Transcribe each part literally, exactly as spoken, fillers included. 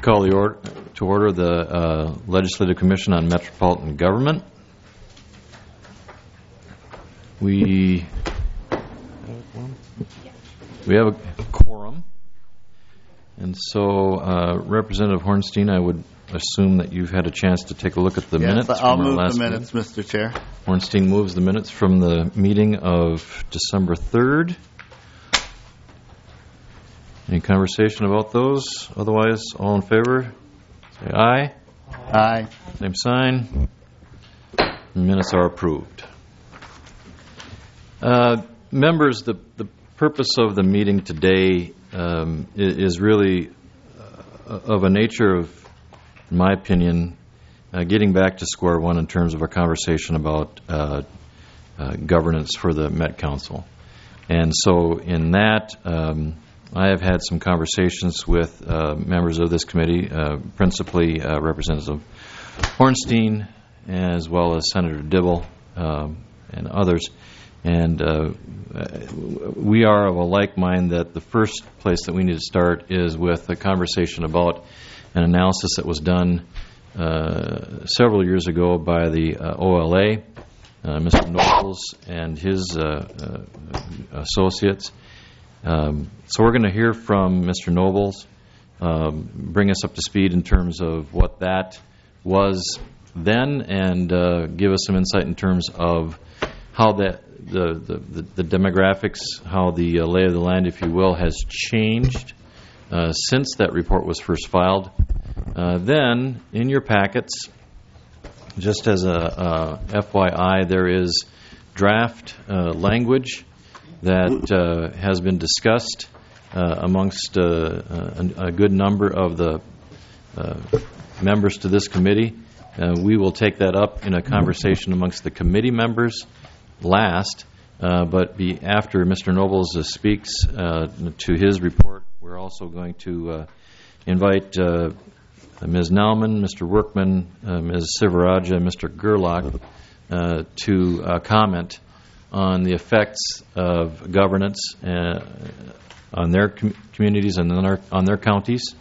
Call the order to order the uh, Legislative Commission on Metropolitan Government. We we have a quorum, and so uh, Representative Hornstein, I would assume that you've had a chance to take a look at the yes, minutes. I'll from our move last the minutes, meeting. Mister Chair. Hornstein moves the minutes from the meeting of December third. Any conversation about those? Otherwise, all in favor? Say aye. Aye. Same sign. Minutes are approved. Uh, members, the, the purpose of the meeting today um, is, is really uh, of a nature of, in my opinion, uh, getting back to square one in terms of a conversation about uh, uh, governance for the Met Council. And so in that, um, I have had some conversations with uh, members of this committee, uh, principally uh, Representative Hornstein, as well as Senator Dibble um, and others. And uh, we are of a like mind that the first place that we need to start is with a conversation about an analysis that was done uh, several years ago by the uh, O L A, uh, Mister Nobles and his uh, uh, associates. Um, so we're going to hear from Mister Nobles, um, bring us up to speed in terms of what that was then, and uh, give us some insight in terms of how that the, the, the demographics, how the uh, lay of the land, if you will, has changed uh, since that report was first filed. Uh, then, in your packets, just as a, a F Y I, there is draft uh, language that uh, has been discussed uh, amongst uh, a, a good number of the uh, members to this committee. Uh, we will take that up in a conversation amongst the committee members last, uh, but be after Mister Nobles uh, speaks uh, to his report. We're also going to uh, invite uh, Miz Nauman, Mister Workman, uh, Miz Sivaraja, and Mister Gerlach uh, to uh, comment on the effects of governance uh, on their com- communities and on, our, on their counties.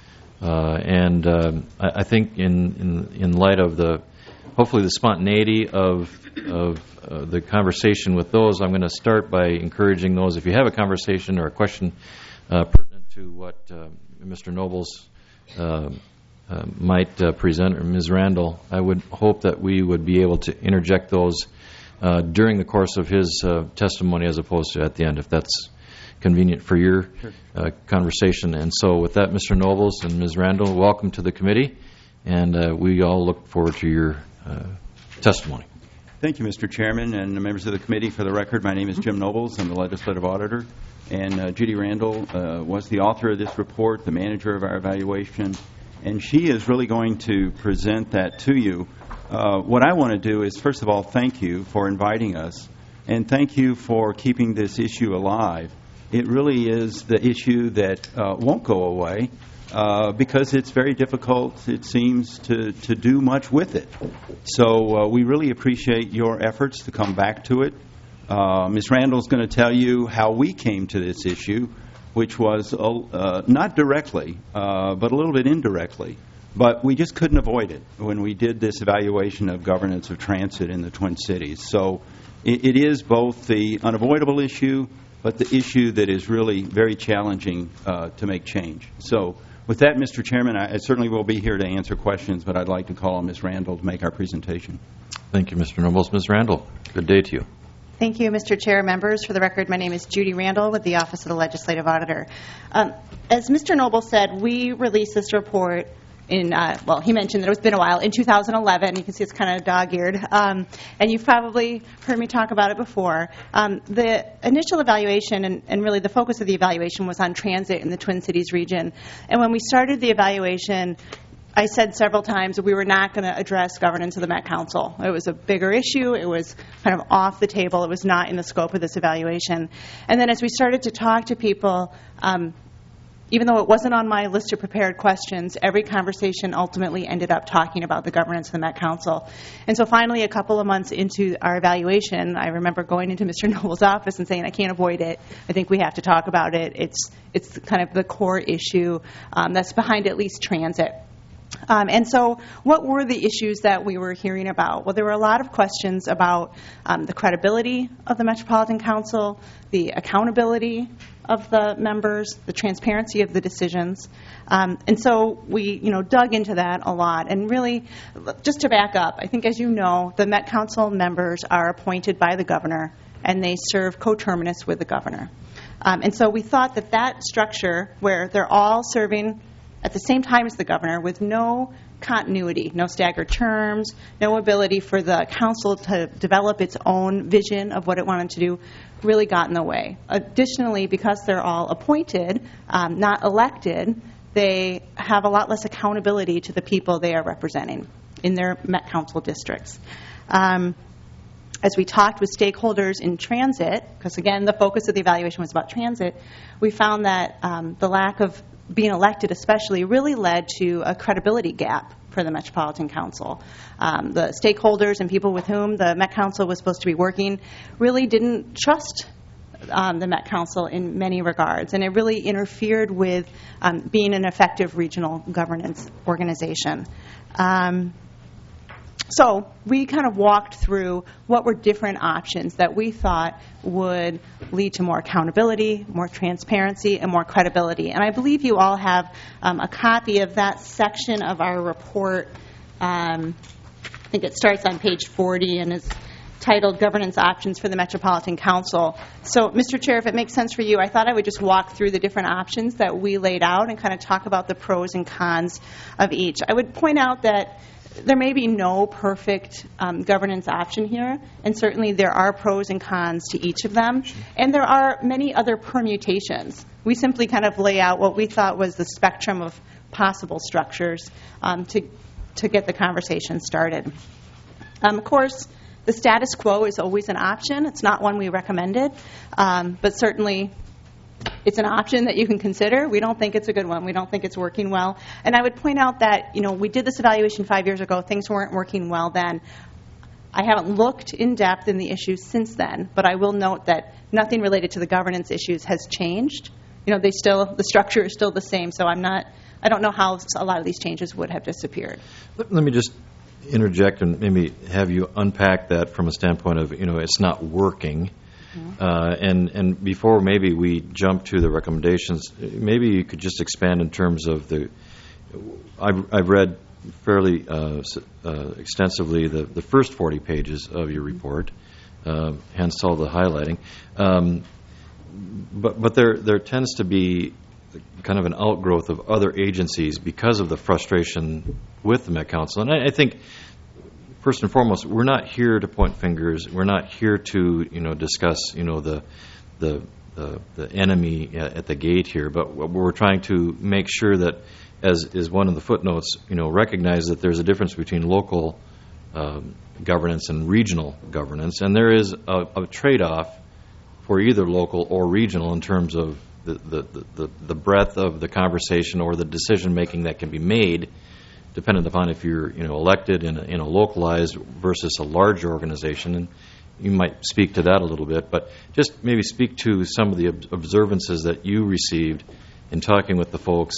Uh, and uh, I, I think in, in in light of the, hopefully the spontaneity of, of uh, the conversation with those, I'm going to start by encouraging those, if you have a conversation or a question uh, pertinent to what uh, Mister Nobles uh, uh, might uh, present, or Miz Randall, I would hope that we would be able to interject those Uh, during the course of his uh, testimony as opposed to at the end, if that's convenient for your uh, conversation. And so with that, Mister Nobles and Miz Randall, welcome to the committee, and uh, we all look forward to your uh, testimony. Thank you, Mister Chairman, and the members of the committee. For the record, my name is Jim Nobles. I'm the legislative auditor, and uh, Judy Randall uh, was the author of this report, the manager of our evaluation, and she is really going to present that to you. Uh, what I want to do is, first of all, thank you for inviting us, and thank you for keeping this issue alive. It really is the issue that uh, won't go away uh, because it's very difficult, it seems, to, to do much with it. So uh, we really appreciate your efforts to come back to it. Uh, Miz Randall is going to tell you how we came to this issue, which was uh, not directly, uh, but a little bit indirectly. But we just couldn't avoid it when we did this evaluation of governance of transit in the Twin Cities. So it, it is both the unavoidable issue, but the issue that is really very challenging uh, to make change. So with that, Mister Chairman, I, I certainly will be here to answer questions, but I'd like to call on Miz Randall to make our presentation. Thank you, Mister Nobles. Miz Randall, good day to you. Thank you, Mister Chair, members. For the record, my name is Judy Randall with the Office of the Legislative Auditor. Um, as Mister Noble said, we released this report in, uh, well, he mentioned that it's been a while, in two thousand eleven. You can see it's kind of dog-eared. Um, and you've probably heard me talk about it before. Um, the initial evaluation, and, and really the focus of the evaluation, was on transit in the Twin Cities region. And when we started the evaluation, I said several times that we were not going to address governance of the Met Council. It was a bigger issue. It was kind of off the table. It was not in the scope of this evaluation. And then as we started to talk to people, um, even though it wasn't on my list of prepared questions, every conversation ultimately ended up talking about the governance of the Met Council. And so finally, a couple of months into our evaluation, I remember going into Mister Noble's office and saying, I can't avoid it. I think we have to talk about it. It's, it's kind of the core issue um, that's behind at least transit. Um, and so what were the issues that we were hearing about? Well, there were a lot of questions about um, the credibility of the Metropolitan Council, the accountability of the members, the transparency of the decisions. Um, and so we, you know, dug into that a lot. And really, just to back up, I think as you know, the Met Council members are appointed by the governor, and they serve coterminous with the governor. Um, and so we thought that that structure, where they're all serving at the same time as the governor with no continuity, no staggered terms, no ability for the council to develop its own vision of what it wanted to do, really got in the way. Additionally, because they're all appointed, um, not elected, they have a lot less accountability to the people they are representing in their Met Council districts. Um, as we talked with stakeholders in transit, because again, the focus of the evaluation was about transit, we found that um, the lack of being elected especially really led to a credibility gap for the Metropolitan Council. Um, the stakeholders and people with whom the Met Council was supposed to be working really didn't trust um, the Met Council in many regards, and it really interfered with um, being an effective regional governance organization. Um, So we kind of walked through what were different options that we thought would lead to more accountability, more transparency, and more credibility. And I believe you all have um, a copy of that section of our report. Um, I think it starts on page forty and is titled Governance Options for the Metropolitan Council. So, Mister Chair, if it makes sense for you, I thought I would just walk through the different options that we laid out and kind of talk about the pros and cons of each. I would point out that there may be no perfect um, governance option here, and certainly there are pros and cons to each of them, and there are many other permutations. We simply kind of lay out what we thought was the spectrum of possible structures um, to, to get the conversation started. Um, of course, the status quo is always an option. It's not one we recommended, um, but certainly it's an option that you can consider. We don't think it's a good one. We don't think it's working well. And I would point out that, you know, we did this evaluation five years ago. Things weren't working well then. I haven't looked in depth in the issues since then, but I will note that nothing related to the governance issues has changed. You know, they still, the structure is still the same, so I'm not, I don't know how a lot of these changes would have disappeared. Let, let me just interject and maybe have you unpack that from a standpoint of, you know, it's not working. Uh, and, and before maybe we jump to the recommendations, maybe you could just expand in terms of the, I've, I've read fairly uh, uh, extensively the, the first forty pages of your report, uh, hence all the highlighting. Um, but but there, there tends to be kind of an outgrowth of other agencies because of the frustration with the Met Council. And I, I think first and foremost, we're not here to point fingers. We're not here to, you know, discuss, you know, the the the, the enemy at, at the gate here. But we're trying to make sure that, as is one of the footnotes, you know, recognize that there's a difference between local um, governance and regional governance, and there is a, a trade-off for either local or regional in terms of the the, the the breadth of the conversation or the decision making that can be made, dependent upon if you're, you know, elected in a, in a localized versus a larger organization. And you might speak to that a little bit, but just maybe speak to some of the ob- observances that you received in talking with the folks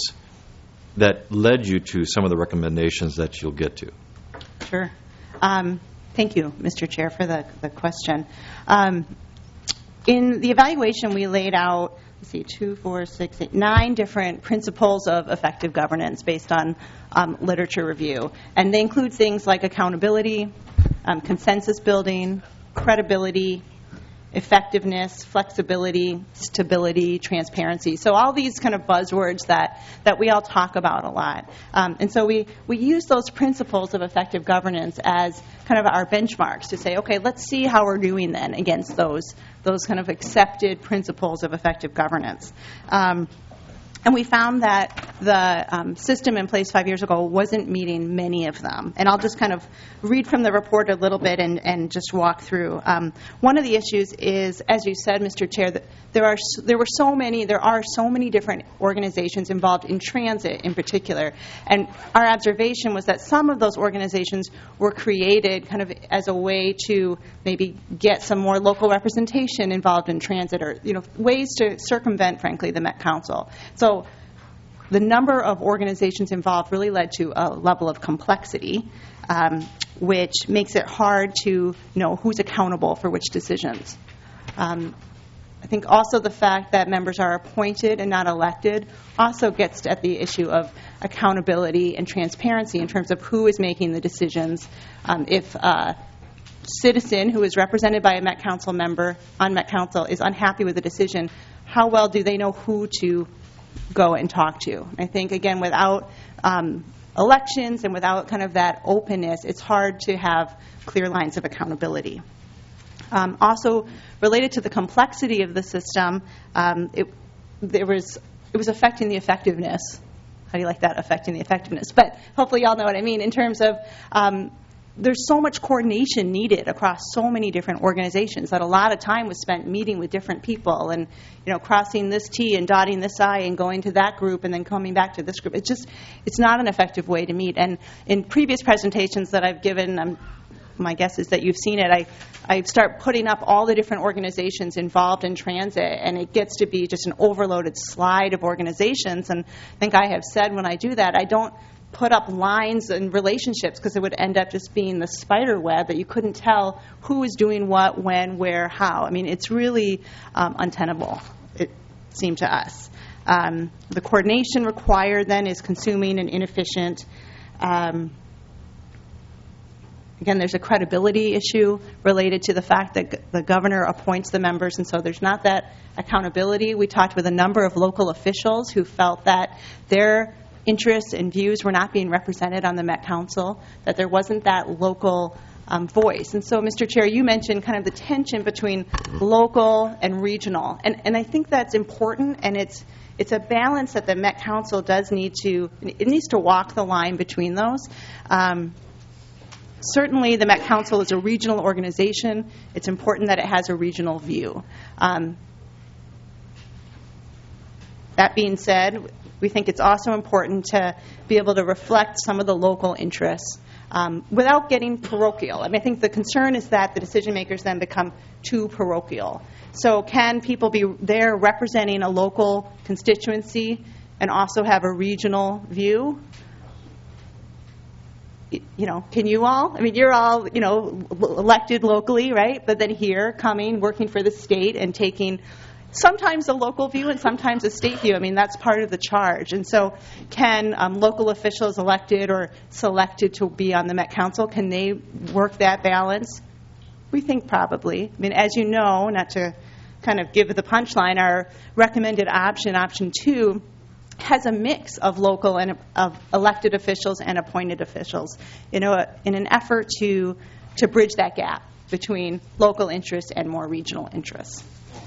that led you to some of the recommendations that you'll get to. Sure. Um, thank you, Mister Chair, for the, the question. Um, in the evaluation, we laid out, let's see, two, four, six, eight, nine different principles of effective governance based on um, literature review. And they include things like accountability, um, consensus building, credibility, effectiveness, flexibility, stability, transparency. So all these kind of buzzwords that, that we all talk about a lot. Um, and so we, we use those principles of effective governance as kind of our benchmarks to say, okay, let's see how we're doing then against those, those kind of accepted principles of effective governance. Um, And we found that the um, system in place five years ago wasn't meeting many of them. And I'll just kind of read from the report a little bit and, and just walk through. Um, one of the issues is, as you said, Mister Chair, that there are there were so many, there are so many different organizations involved in transit in particular. And our observation was that some of those organizations were created kind of as a way to maybe get some more local representation involved in transit, or you know ways to circumvent, frankly, the Met Council. So the number of organizations involved really led to a level of complexity, um, which makes it hard to know who's accountable for which decisions. Um, I think also the fact that members are appointed and not elected also gets at the issue of accountability and transparency in terms of who is making the decisions. Um, if a citizen who is represented by a Met Council member on Met Council is unhappy with the decision, how well do they know who to go and talk to? I think, again, without um, elections and without kind of that openness, it's hard to have clear lines of accountability. Um, also, related to the complexity of the system, um, it, there was, it was affecting the effectiveness. How do you like that, affecting the effectiveness? But hopefully you all know what I mean in terms of um, there's so much coordination needed across so many different organizations that a lot of time was spent meeting with different people and, you know, crossing this T and dotting this I and going to that group and then coming back to this group. It's just, it's not an effective way to meet. And in previous presentations that I've given, um, my guess is that you've seen it, I, I start putting up all the different organizations involved in transit, and it gets to be just an overloaded slide of organizations. And I think I have said when I do that, I don't put up lines and relationships because it would end up just being the spider web that you couldn't tell who is doing what, when, where, how. I mean, it's really um, untenable, it seemed to us. Um, the coordination required then is consuming and inefficient. Um, again, there's a credibility issue related to the fact that g- the governor appoints the members, and so there's not that accountability. We talked with a number of local officials who felt that their interests and views were not being represented on the Met Council, that there wasn't that local um, voice. And so, Mister Chair, you mentioned kind of the tension between local and regional. And, and I think that's important, and it's it's a balance that the Met Council does need to, it needs to walk the line between those. Um, certainly, the Met Council is a regional organization. It's important that it has a regional view. Um, that being said, we think it's also important to be able to reflect some of the local interests um, without getting parochial. I mean, I think the concern is that the decision makers then become too parochial. So can people be there representing a local constituency and also have a regional view? You know, can you all? I mean, you're all, you know, elected locally, right? But then here, coming, working for the state and taking sometimes a local view and sometimes a state view. I mean, that's part of the charge. And so can um, local officials elected or selected to be on the Met Council, can they work that balance? We think probably. I mean, as you know, not to kind of give the punchline, our recommended option, option two, has a mix of local and of elected officials and appointed officials, you know, in an effort to to bridge that gap between local interests and more regional interests.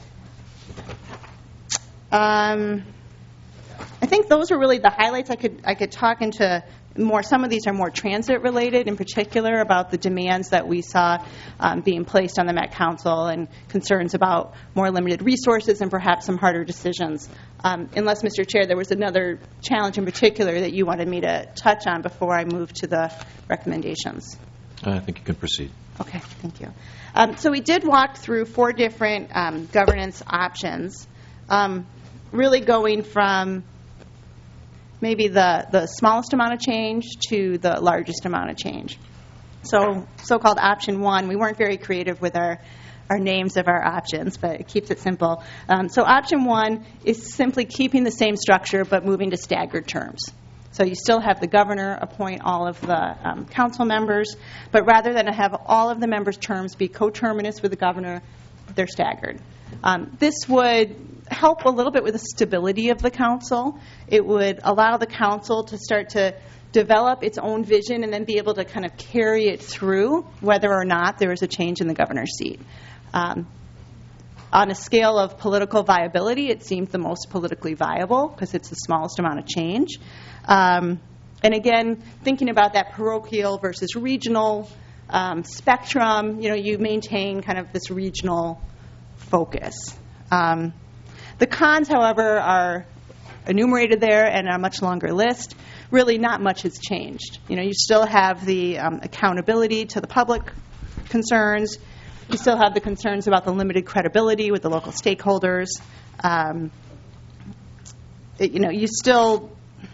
Um, I think those are really the highlights. I could I could talk into more. Some of these are more transit related, in particular about the demands that we saw um, being placed on the Met Council and concerns about more limited resources and perhaps some harder decisions. Um, unless, Mister Chair, there was another challenge in particular that you wanted me to touch on before I move to the recommendations. I think you can proceed. Okay, thank you. Um, so we did walk through four different um, governance options, um, really going from maybe the, the smallest amount of change to the largest amount of change. So so-called option one, we weren't very creative with our, our names of our options, but it keeps it simple. Um, so option one is simply keeping the same structure but moving to staggered terms. So you still have the governor appoint all of the um, council members, but rather than have all of the members' terms be coterminous with the governor, they're staggered. Um, this would help a little bit with the stability of the council. It would allow the council to start to develop its own vision and then be able to kind of carry it through whether or not there is a change in the governor's seat. Um, on a scale of political viability, it seems the most politically viable because it's the smallest amount of change. Um, and again, thinking about that parochial versus regional um, spectrum, you know, you maintain kind of this regional focus. Um, the cons, however, are enumerated there and a much longer list. Really not much has changed. You know, you still have the um, accountability to the public concerns. You still have the concerns about the limited credibility with the local stakeholders. Um, it, you know, you still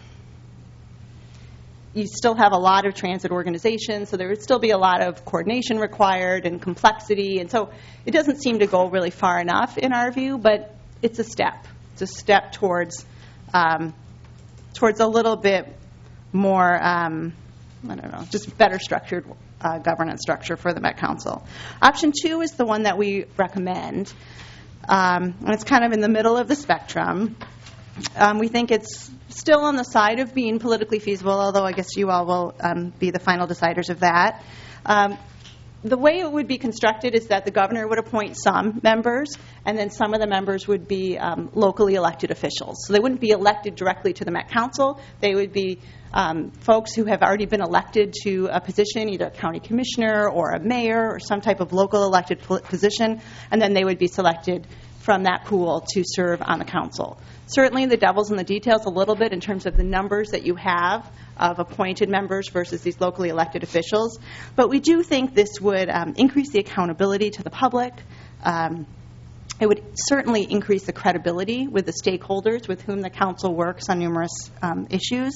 you still have a lot of transit organizations, so there would still be a lot of coordination required and complexity, and so it doesn't seem to go really far enough in our view, but it's a step. It's a step towards um, towards a little bit more, um, I don't know, just better structured uh, governance structure for the Met Council. Option two is the one that we recommend, um, and it's kind of in the middle of the spectrum. Um, we think it's still on the side of being politically feasible, although I guess you all will um, be the final deciders of that. Um, the way it would be constructed is that the governor would appoint some members, and then some of the members would be um, locally elected officials. So they wouldn't be elected directly to the Met Council. They would be um, folks who have already been elected to a position, either a county commissioner or a mayor or some type of local elected position, and then they would be selected from that pool to serve on the council. Certainly the devil's in the details a little bit in terms of the numbers that you have of appointed members versus these locally elected officials. But we do think this would um, increase the accountability to the public. Um, it would certainly increase the credibility with the stakeholders with whom the council works on numerous um, issues.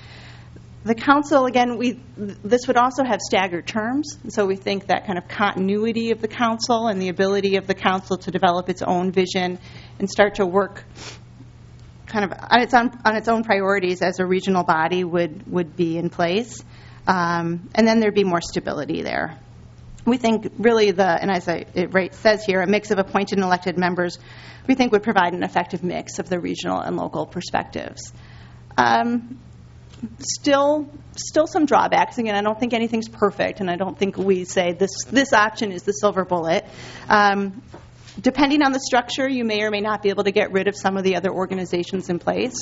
The council, again, we this would also have staggered terms, so we think that kind of continuity of the council and the ability of the council to develop its own vision and start to work kind of on its own, on its own priorities as a regional body would, would be in place. Um, and then there'd be more stability there. We think really the, and as I, it right, says here, a mix of appointed and elected members, we think would provide an effective mix of the regional and local perspectives. Um, Still, still some drawbacks. Again, I don't think anything's perfect, and I don't think we say this this option is the silver bullet. Um, depending on the structure, you may or may not be able to get rid of some of the other organizations in place.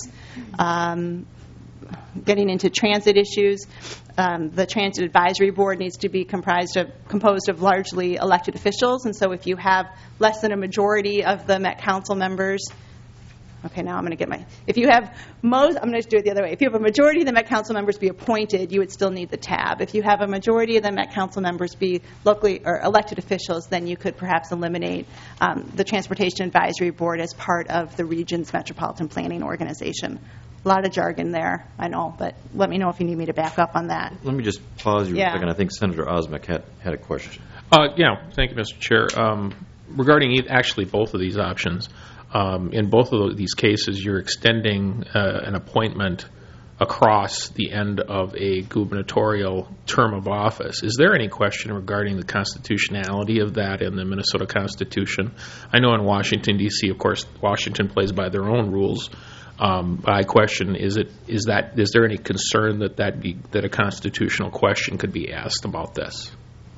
Um, getting into transit issues, um, the Transit Advisory Board needs to be comprised of composed of largely elected officials, and so if you have less than a majority of the Met Council members. Okay, now I'm going to get my, if you have most, I'm going to do it the other way. If you have a majority of the Met Council members be appointed, you would still need the tab. If you have a majority of the Met Council members be locally or elected officials, then you could perhaps eliminate um, the Transportation Advisory Board as part of the region's metropolitan planning organization. A lot of jargon there, I know, but let me know if you need me to back up on that. Let me just pause you Yeah. a second. I think Senator Osmek had, had a question. Uh, yeah, thank you, Mister Chair. Um, regarding e- actually both of these options, um, in both of these cases, you're extending uh, an appointment across the end of a gubernatorial term of office. Is there any question regarding the constitutionality of that in the Minnesota Constitution? I know in Washington, D C, of course, Washington plays by their own rules. Um, but I question: Is it is that is there any concern that that be that a constitutional question could be asked about this?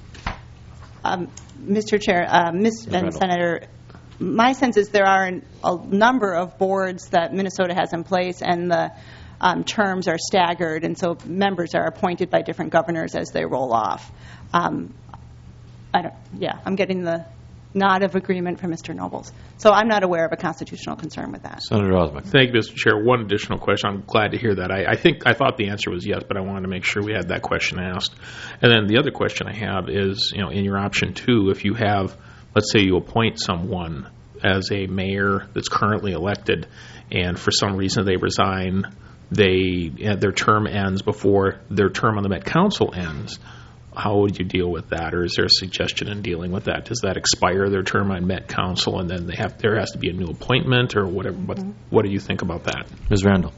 Um, Mister Chair, uh, Miz and Randall. Senator, my sense is there are a number of boards that Minnesota has in place, and the um, terms are staggered, and so members are appointed by different governors as they roll off. Um, I don't. Yeah, I'm getting the nod of agreement from Mister Nobles. So I'm not aware of a constitutional concern with that. Senator Osmek. Thank you, Mister Chair. One additional question. I'm glad to hear that. I, I think I thought the answer was yes, but I wanted to make sure we had that question asked. And then the other question I have is, you know, in your option two, if you have, let's say you appoint someone as a mayor that's currently elected, and for some reason they resign, they their term ends before their term on the Met Council ends. How would you deal with that, or is there a suggestion in dealing with that? Does that expire their term on Met Council, and then they have there has to be a new appointment, or whatever? What, what do you think about that? Miz Randall.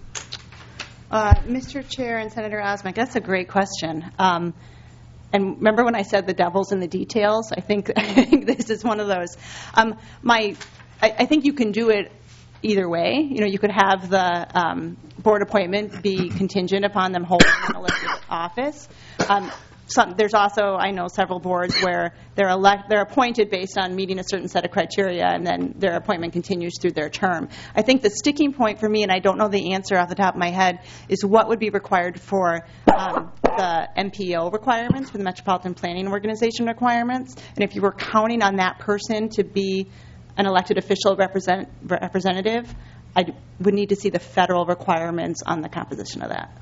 Uh, Mister Chair and Senator Osmek, that's a great question. Um, and remember when I said the devil's in the details? I think, I think this is one of those. Um, my, I, I think you can do it either way. You know, you could have the um, board appointment be contingent upon them holding an elected office. Um, some, there's also, I know, several boards where they're elect, they're appointed based on meeting a certain set of criteria, and then their appointment continues through their term. I think the sticking point for me, and I don't know the answer off the top of my head, is what would be required for um, the M P O requirements, for the Metropolitan Planning Organization requirements, and if you were counting on that person to be an elected official represent, representative, I would need to see the federal requirements on the composition of that.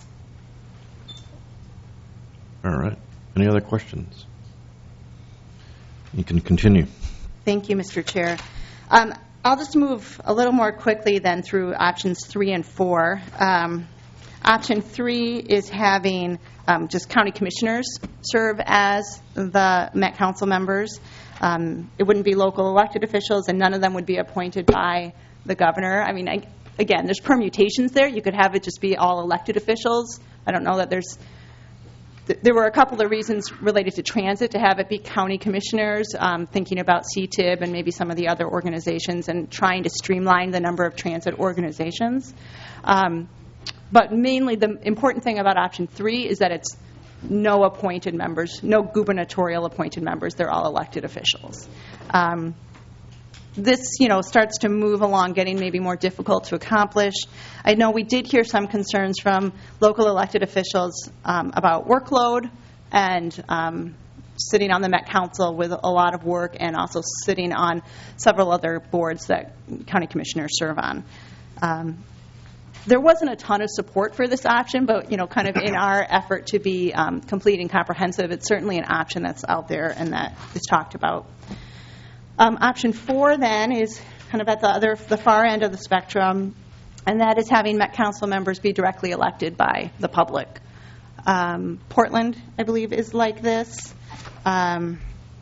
All right. Any other questions? You can continue. Thank you, Mister Chair. Um, I'll just move a little more quickly then through options three and four. Um, option three is having um, just county commissioners serve as the Met Council members. Um, it wouldn't be local elected officials, and none of them would be appointed by the governor. I mean, I, again, there's permutations there. You could have it just be all elected officials. I don't know that there's There were a couple of reasons related to transit to have it be county commissioners, um, thinking about C T I B and maybe some of the other organizations and trying to streamline the number of transit organizations. Um, but mainly the important thing about option three is that it's no appointed members, no gubernatorial appointed members. They're all elected officials. Um, This, you know, starts to move along, getting maybe more difficult to accomplish. I know we did hear some concerns from local elected officials um, about workload and um, sitting on the Met Council with a lot of work, and also sitting on several other boards that county commissioners serve on. Um, there wasn't a ton of support for this option, but, you know, kind of in our effort to be um, complete and comprehensive, it's certainly an option that's out there and that is talked about. Um, option four, then, is kind of at the other, the far end of the spectrum, and that is having Met Council members be directly elected by the public. Um, Portland, I believe, is like this. Um,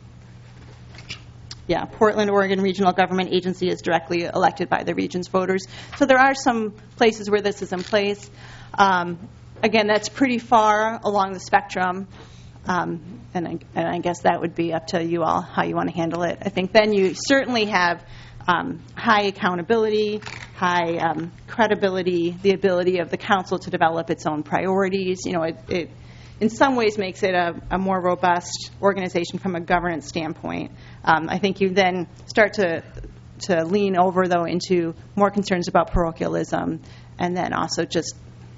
yeah, Portland, Oregon Regional Government Agency is directly elected by the region's voters. So there are some places where this is in place. Um, again, that's pretty far along the spectrum. Um, and, I, and I guess that would be up to you all how you want to handle it. I think then you certainly have um, high accountability, high um, credibility, the ability of the council to develop its own priorities. You know, it, it in some ways makes it a, a more robust organization from a governance standpoint. Um, I think you then start to to lean over, though, into more concerns about parochialism, and then also just,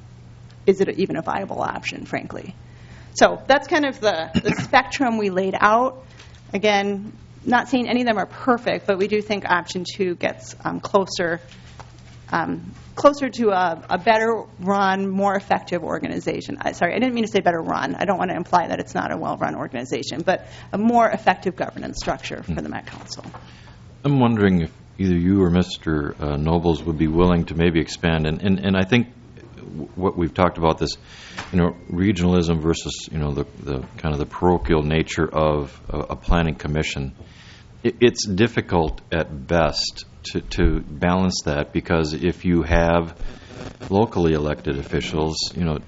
is it even a viable option, frankly? So that's kind of the, the spectrum we laid out. Again, not saying any of them are perfect, but we do think option two gets um, closer um, closer to a, a better run, more effective organization. I, sorry, I didn't mean to say better run. I don't want to imply that it's not a well-run organization, but a more effective governance structure for the Met Council. I'm wondering if either you or Mister Uh, Nobles would be willing to maybe expand, and, and, and I think what we've talked about, this, you know, regionalism versus, you know, the, the kind of the parochial nature of a, a planning commission. It, it's difficult at best to, to balance that, because if you have locally elected officials, you know,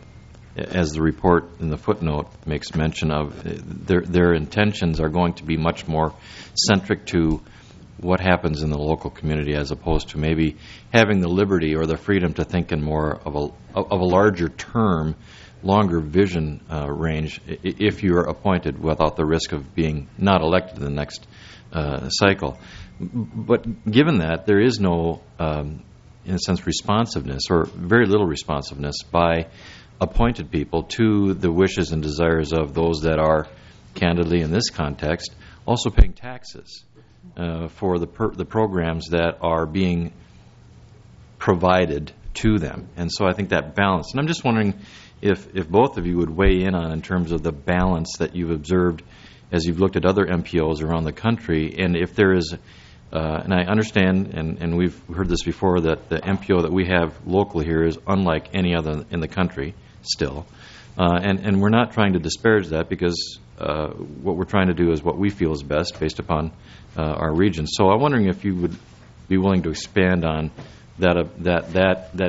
as the report in the footnote makes mention of, their their intentions are going to be much more centric to what happens in the local community, as opposed to maybe having the liberty or the freedom to think in more of a of a larger term, longer vision uh, range, if you are appointed, without the risk of being not elected in the next uh, cycle. But given that, there is no, um, in a sense, responsiveness, or very little responsiveness by appointed people to the wishes and desires of those that are, candidly in this context, also paying taxes Uh, for the per, the programs that are being provided to them. And so I think that balance, and I'm just wondering if, if both of you would weigh in on, in terms of the balance that you've observed as you've looked at other M P Os around the country, and if there is, uh, and I understand, and, and we've heard this before, that the M P O that we have locally here is unlike any other in the country still. Uh, and, and we're not trying to disparage that, because uh, what we're trying to do is what we feel is best based upon uh, our region. So I'm wondering if you would be willing to expand on that, uh, that that that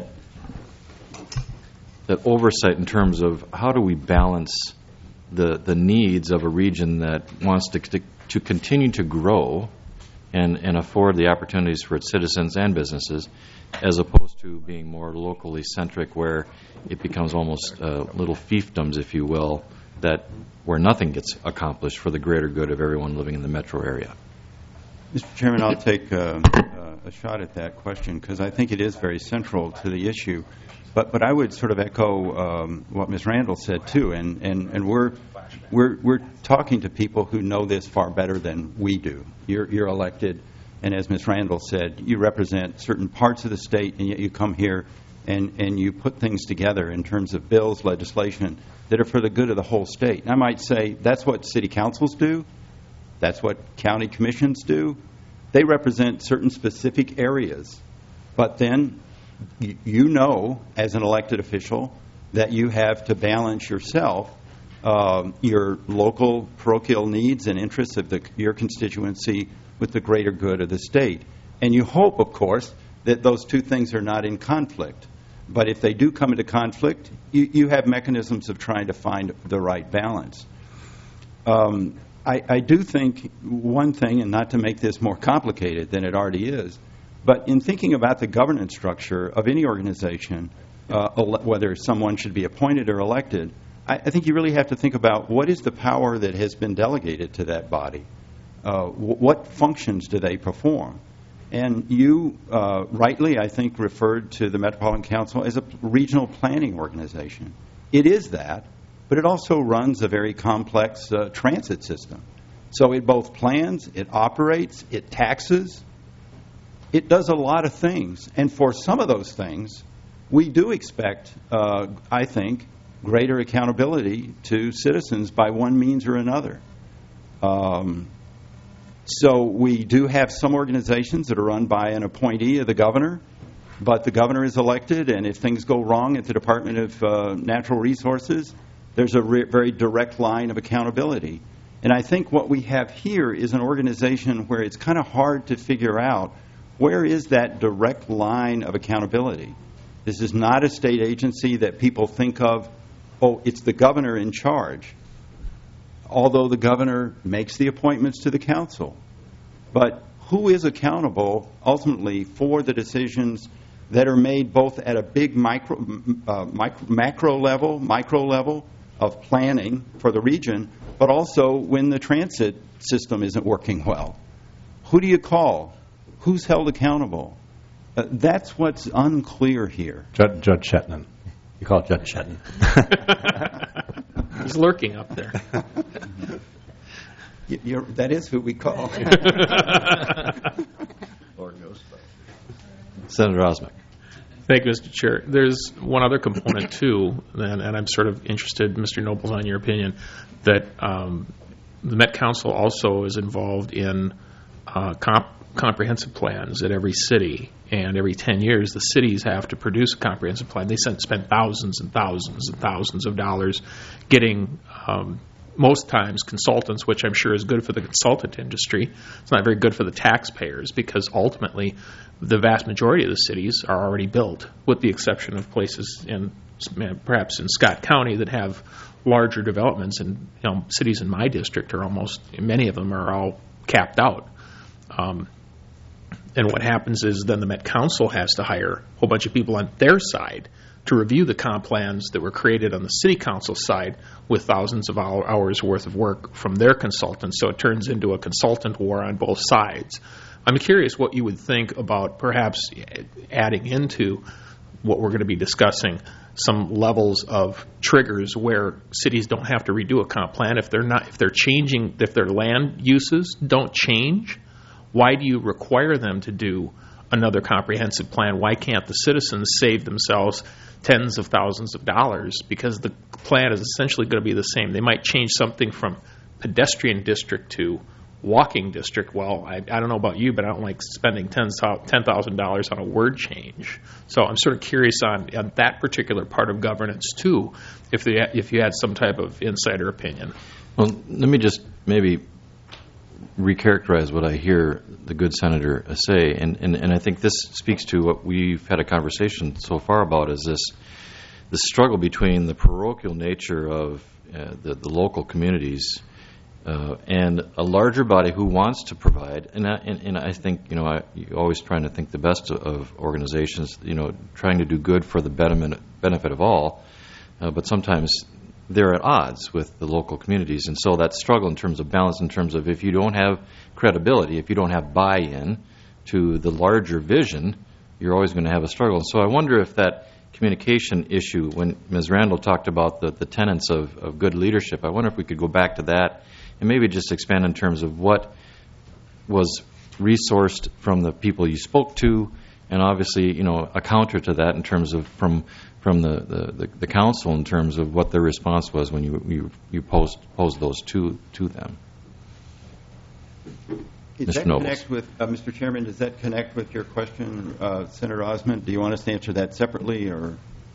that oversight in terms of how do we balance the the needs of a region that wants to to, to continue to grow and and afford the opportunities for its citizens and businesses, as opposed to being more locally centric, where it becomes almost uh, little fiefdoms, if you will, that where nothing gets accomplished for the greater good of everyone living in the metro area. Mister Chairman, I'll take uh, uh, a shot at that question because I think it is very central to the issue. But but I would sort of echo um, what Miz Randall said too, and, and, and we're we're we're talking to people who know this far better than we do. You're you're elected, and as Miz Randall said, you represent certain parts of the state, and yet you come here and and you put things together in terms of bills, legislation that are for the good of the whole state. And I might say that's what city councils do. That's what county commissions do. They represent certain specific areas. But then y- you know, as an elected official, that you have to balance yourself, um, your local parochial needs and interests of the, your constituency with the greater good of the state. And you hope, of course, that those two things are not in conflict. But if they do come into conflict, you, you have mechanisms of trying to find the right balance. Um, I, I do think one thing, and not to make this more complicated than it already is, but in thinking about the governance structure of any organization, uh, ele- whether someone should be appointed or elected, I, I think you really have to think about what is the power that has been delegated to that body. Uh, w- what functions do they perform? And you uh, rightly, I think, referred to the Metropolitan Council as a regional planning organization. It is that, but it also runs a very complex uh, transit system. So it both plans, it operates, it taxes, it does a lot of things. And for some of those things, we do expect, uh, I think, greater accountability to citizens by one means or another. Um, so we do have some organizations that are run by an appointee of the governor, but the governor is elected, and if things go wrong at the Department of uh, Natural Resources, there's a re- very direct line of accountability. And I think what we have here is an organization where it's kind of hard to figure out where is that direct line of accountability. This is not a state agency that people think of, oh, it's the governor in charge, although the governor makes the appointments to the council. But who is accountable ultimately for the decisions that are made both at a big micro, uh, micro, macro level, micro level of planning for the region, but also when the transit system isn't working well? Who do you call? Who's held accountable? Uh, that's what's unclear here. Judge, Judge Shetland. You call it Judge Shetland. He's lurking up there. Y- You're, that is who we call. Senator Osmek. Thank you, Mister Chair. There's one other component, too, and, and I'm sort of interested, Mister Nobles, on your opinion, that um, the Met Council also is involved in uh, comp- comprehensive plans at every city, and every ten years the cities have to produce a comprehensive plan. They spend, spend thousands and thousands and thousands of dollars getting um, most times consultants, which I'm sure is good for the consultant industry. It's not very good for the taxpayers because ultimately the vast majority of the cities are already built, with the exception of places in perhaps in Scott County that have larger developments. And you know, cities in my district are almost, many of them are all capped out. Um, and what happens is then the Met Council has to hire a whole bunch of people on their side to review the comp plans that were created on the city council side with thousands of hours worth of work from their consultants. So it turns into a consultant war on both sides. I'm curious what you would think about perhaps adding into what we're going to be discussing some levels of triggers where cities don't have to redo a comp plan if they're not, if they're changing, if their land uses don't change. Why do you require them to do another comprehensive plan? Why can't the citizens save themselves tens of thousands of dollars because the plan is essentially going to be the same? They might change something from pedestrian district to walking district. Well, I, I don't know about you, but I don't like spending ten thousand dollars on a word change. So I'm sort of curious on, on that particular part of governance, too, if, they, if you had some type of insider opinion. Well, let me just maybe recharacterize what I hear the good senator say, and, and, and I think this speaks to what we've had a conversation so far about, is this the struggle between the parochial nature of uh, the, the local communities uh, and a larger body who wants to provide, and I, and, and I think, you know, I, you're always trying to think the best of organizations, you know, trying to do good for the betterment, benefit of all, uh, but sometimes they're at odds with the local communities. And so that struggle in terms of balance, in terms of if you don't have credibility, if you don't have buy-in to the larger vision, you're always going to have a struggle. So I wonder if that communication issue, when Miz Randall talked about the, the tenets of, of good leadership, I wonder if we could go back to that and maybe just expand in terms of what was resourced from the people you spoke to, and obviously, you know, a counter to that in terms of from from the, the, the, the council in terms of what their response was when you you, you posed, posed those to, to them. Does Mister that Nobles. connect with, uh, Mister Chairman, does that connect with your question, uh, Senator Osment? Do you want us to answer that separately, or?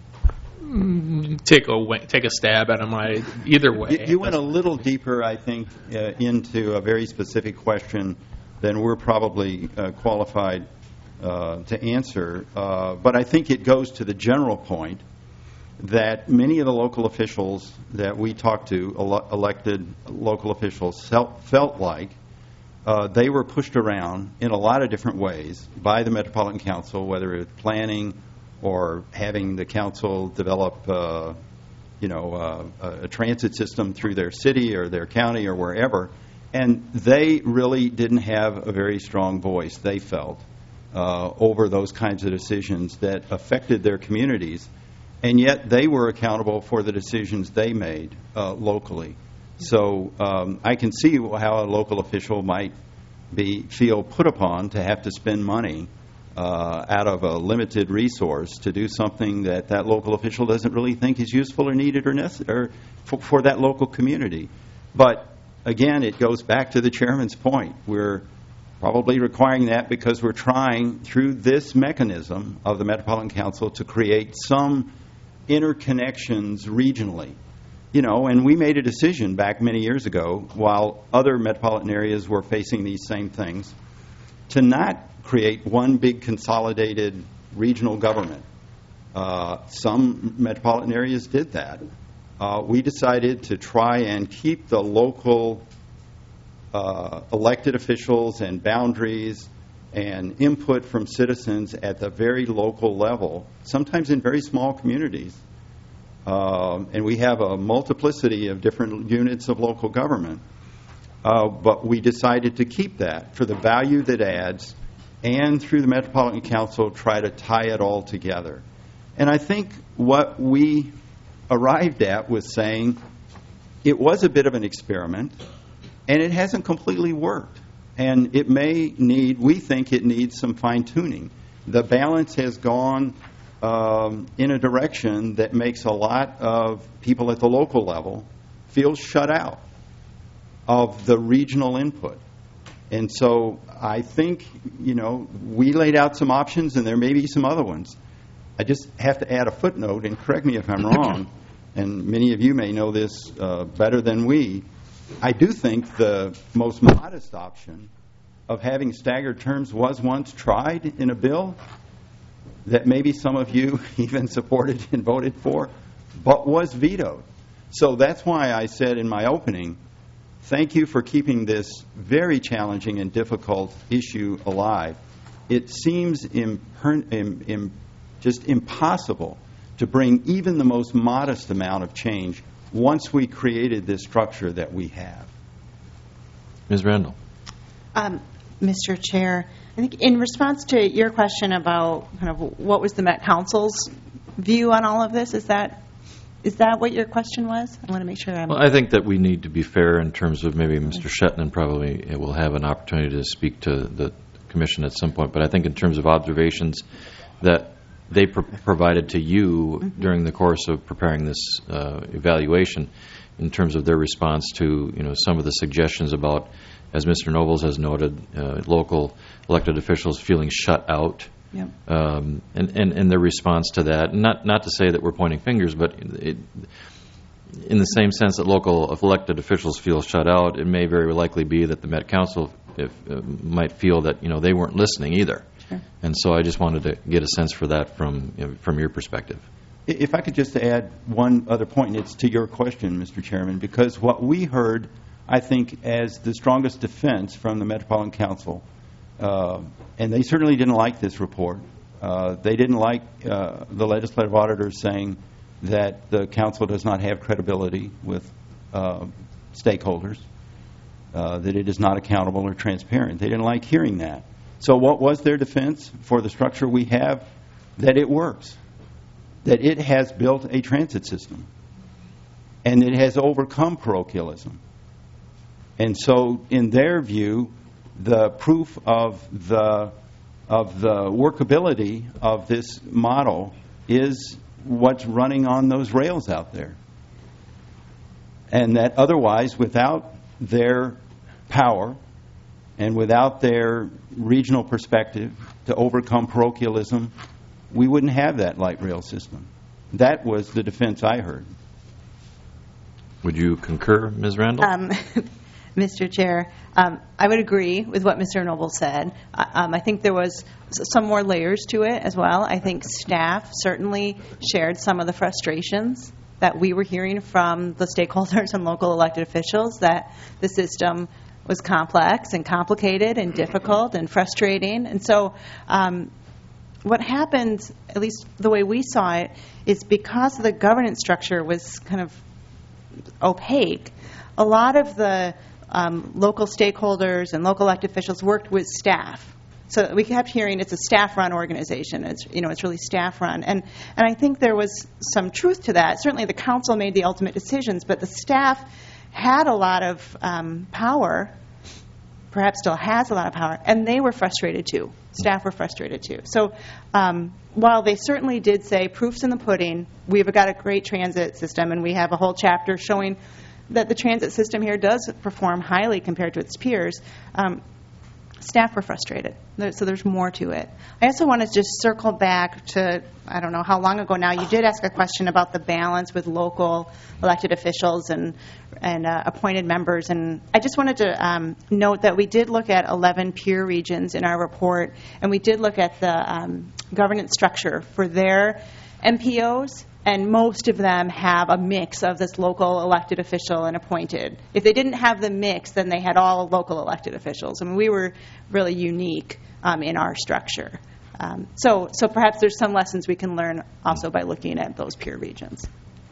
Take a wa- take a stab at them. I, either way. You, you went a little deeper, I think, uh, into a very specific question than we're probably uh, qualified uh, to answer. Uh, but I think it goes to the general point that many of the local officials that we talked to, ele- elected local officials, felt, felt like uh, they were pushed around in a lot of different ways by the Metropolitan Council, whether it's planning or having the council develop, uh, you know, uh, a, a transit system through their city or their county or wherever. And they really didn't have a very strong voice, they felt, uh, over those kinds of decisions that affected their communities. And yet they were accountable for the decisions they made uh, locally. So um, I can see how a local official might be feel put upon to have to spend money uh, out of a limited resource to do something that that local official doesn't really think is useful or needed or necessary for, for that local community. But again, it goes back to the chairman's point. We're probably requiring that because we're trying, through this mechanism of the Metropolitan Council, to create some interconnections regionally. You know, and we made a decision back many years ago, while other metropolitan areas were facing these same things, to not create one big consolidated regional government. Uh, some metropolitan areas did that. Uh, we decided to try and keep the local uh, elected officials and boundaries and input from citizens at the very local level, sometimes in very small communities. Um, and we have a multiplicity of different units of local government. Uh, but we decided to keep that for the value that adds, and through the Metropolitan Council try to tie it all together. And I think what we arrived at was saying it was a bit of an experiment, and it hasn't completely worked. And it may need, we think it needs some fine-tuning. The balance has gone um, in a direction that makes a lot of people at the local level feel shut out of the regional input. And so I think, you know, we laid out some options, and there may be some other ones. I just have to add a footnote, and correct me if I'm wrong, and many of you may know this uh, better than we. I do think the most modest option of having staggered terms was once tried in a bill that maybe some of you even supported and voted for, but was vetoed. So that's why I said in my opening, thank you for keeping this very challenging and difficult issue alive. It seems imper- im- im- just impossible to bring even the most modest amount of change once we created this structure that we have. Miz Randall. Um, Mister Chair, I think in response to your question about kind of what was the Met Council's view on all of this, is that is that what your question was? I want to make sure I'm... Well, I think that we need to be fair in terms of maybe Mister Shetland probably will have an opportunity to speak to the Commission at some point, but I think in terms of observations that they pro- provided to you mm-hmm. during the course of preparing this uh, evaluation, in terms of their response to, you know, some of the suggestions about, as Mister Nobles has noted, uh, local elected officials feeling shut out, yep. um, and, and, and their response to that. Not not to say that we're pointing fingers, but it, in the same sense that local elected officials feel shut out, it may very likely be that the Met Council if, uh, might feel that, you know, they weren't listening either. Sure. And so I just wanted to get a sense for that from you know, from your perspective. If I could just add one other point, and it's to your question, Mister Chairman, because what we heard, I think, as the strongest defense from the Metropolitan Council, uh, and they certainly didn't like this report. Uh, they didn't like uh, the legislative auditors saying that the council does not have credibility with uh, stakeholders, uh, that it is not accountable or transparent. They didn't like hearing that. So what was their defense for the structure we have? That it works, that it has built a transit system, and it has overcome parochialism. And so in their view, the proof of the of the workability of this model is what's running on those rails out there. And that otherwise, without their power and without their regional perspective to overcome parochialism, we wouldn't have that light rail system. That was the defense I heard. Would you concur, Miz Randall? Um, Mister Chair, um, I would agree with what Mister Noble said. Uh, um, I think there was some more layers to it as well. I think staff certainly shared some of the frustrations that we were hearing from the stakeholders and local elected officials, that the system was complex and complicated and difficult and frustrating. And so um, what happened, at least the way we saw it, is because the governance structure was kind of opaque, a lot of the um, local stakeholders and local elected officials worked with staff. So we kept hearing it's a staff-run organization. It's, you know, it's really staff-run. And, and I think there was some truth to that. Certainly the council made the ultimate decisions, but the staff had a lot of um, power, perhaps still has a lot of power, and they were frustrated too. Staff were frustrated too. So um, while they certainly did say proof's in the pudding, we've got a great transit system, and we have a whole chapter showing that the transit system here does perform highly compared to its peers, um, staff were frustrated. There, so there's more to it. I also want to just circle back to, I don't know how long ago now, you did ask a question about the balance with local elected officials and, and uh, appointed members. And I just wanted to um, note that we did look at eleven peer regions in our report, and we did look at the um, governance structure for their M P Os. And most of them have a mix of this local elected official and appointed. If they didn't have the mix, then they had all local elected officials. I mean, we were really unique um, in our structure. Um, so, so perhaps there's some lessons we can learn also by looking at those peer regions.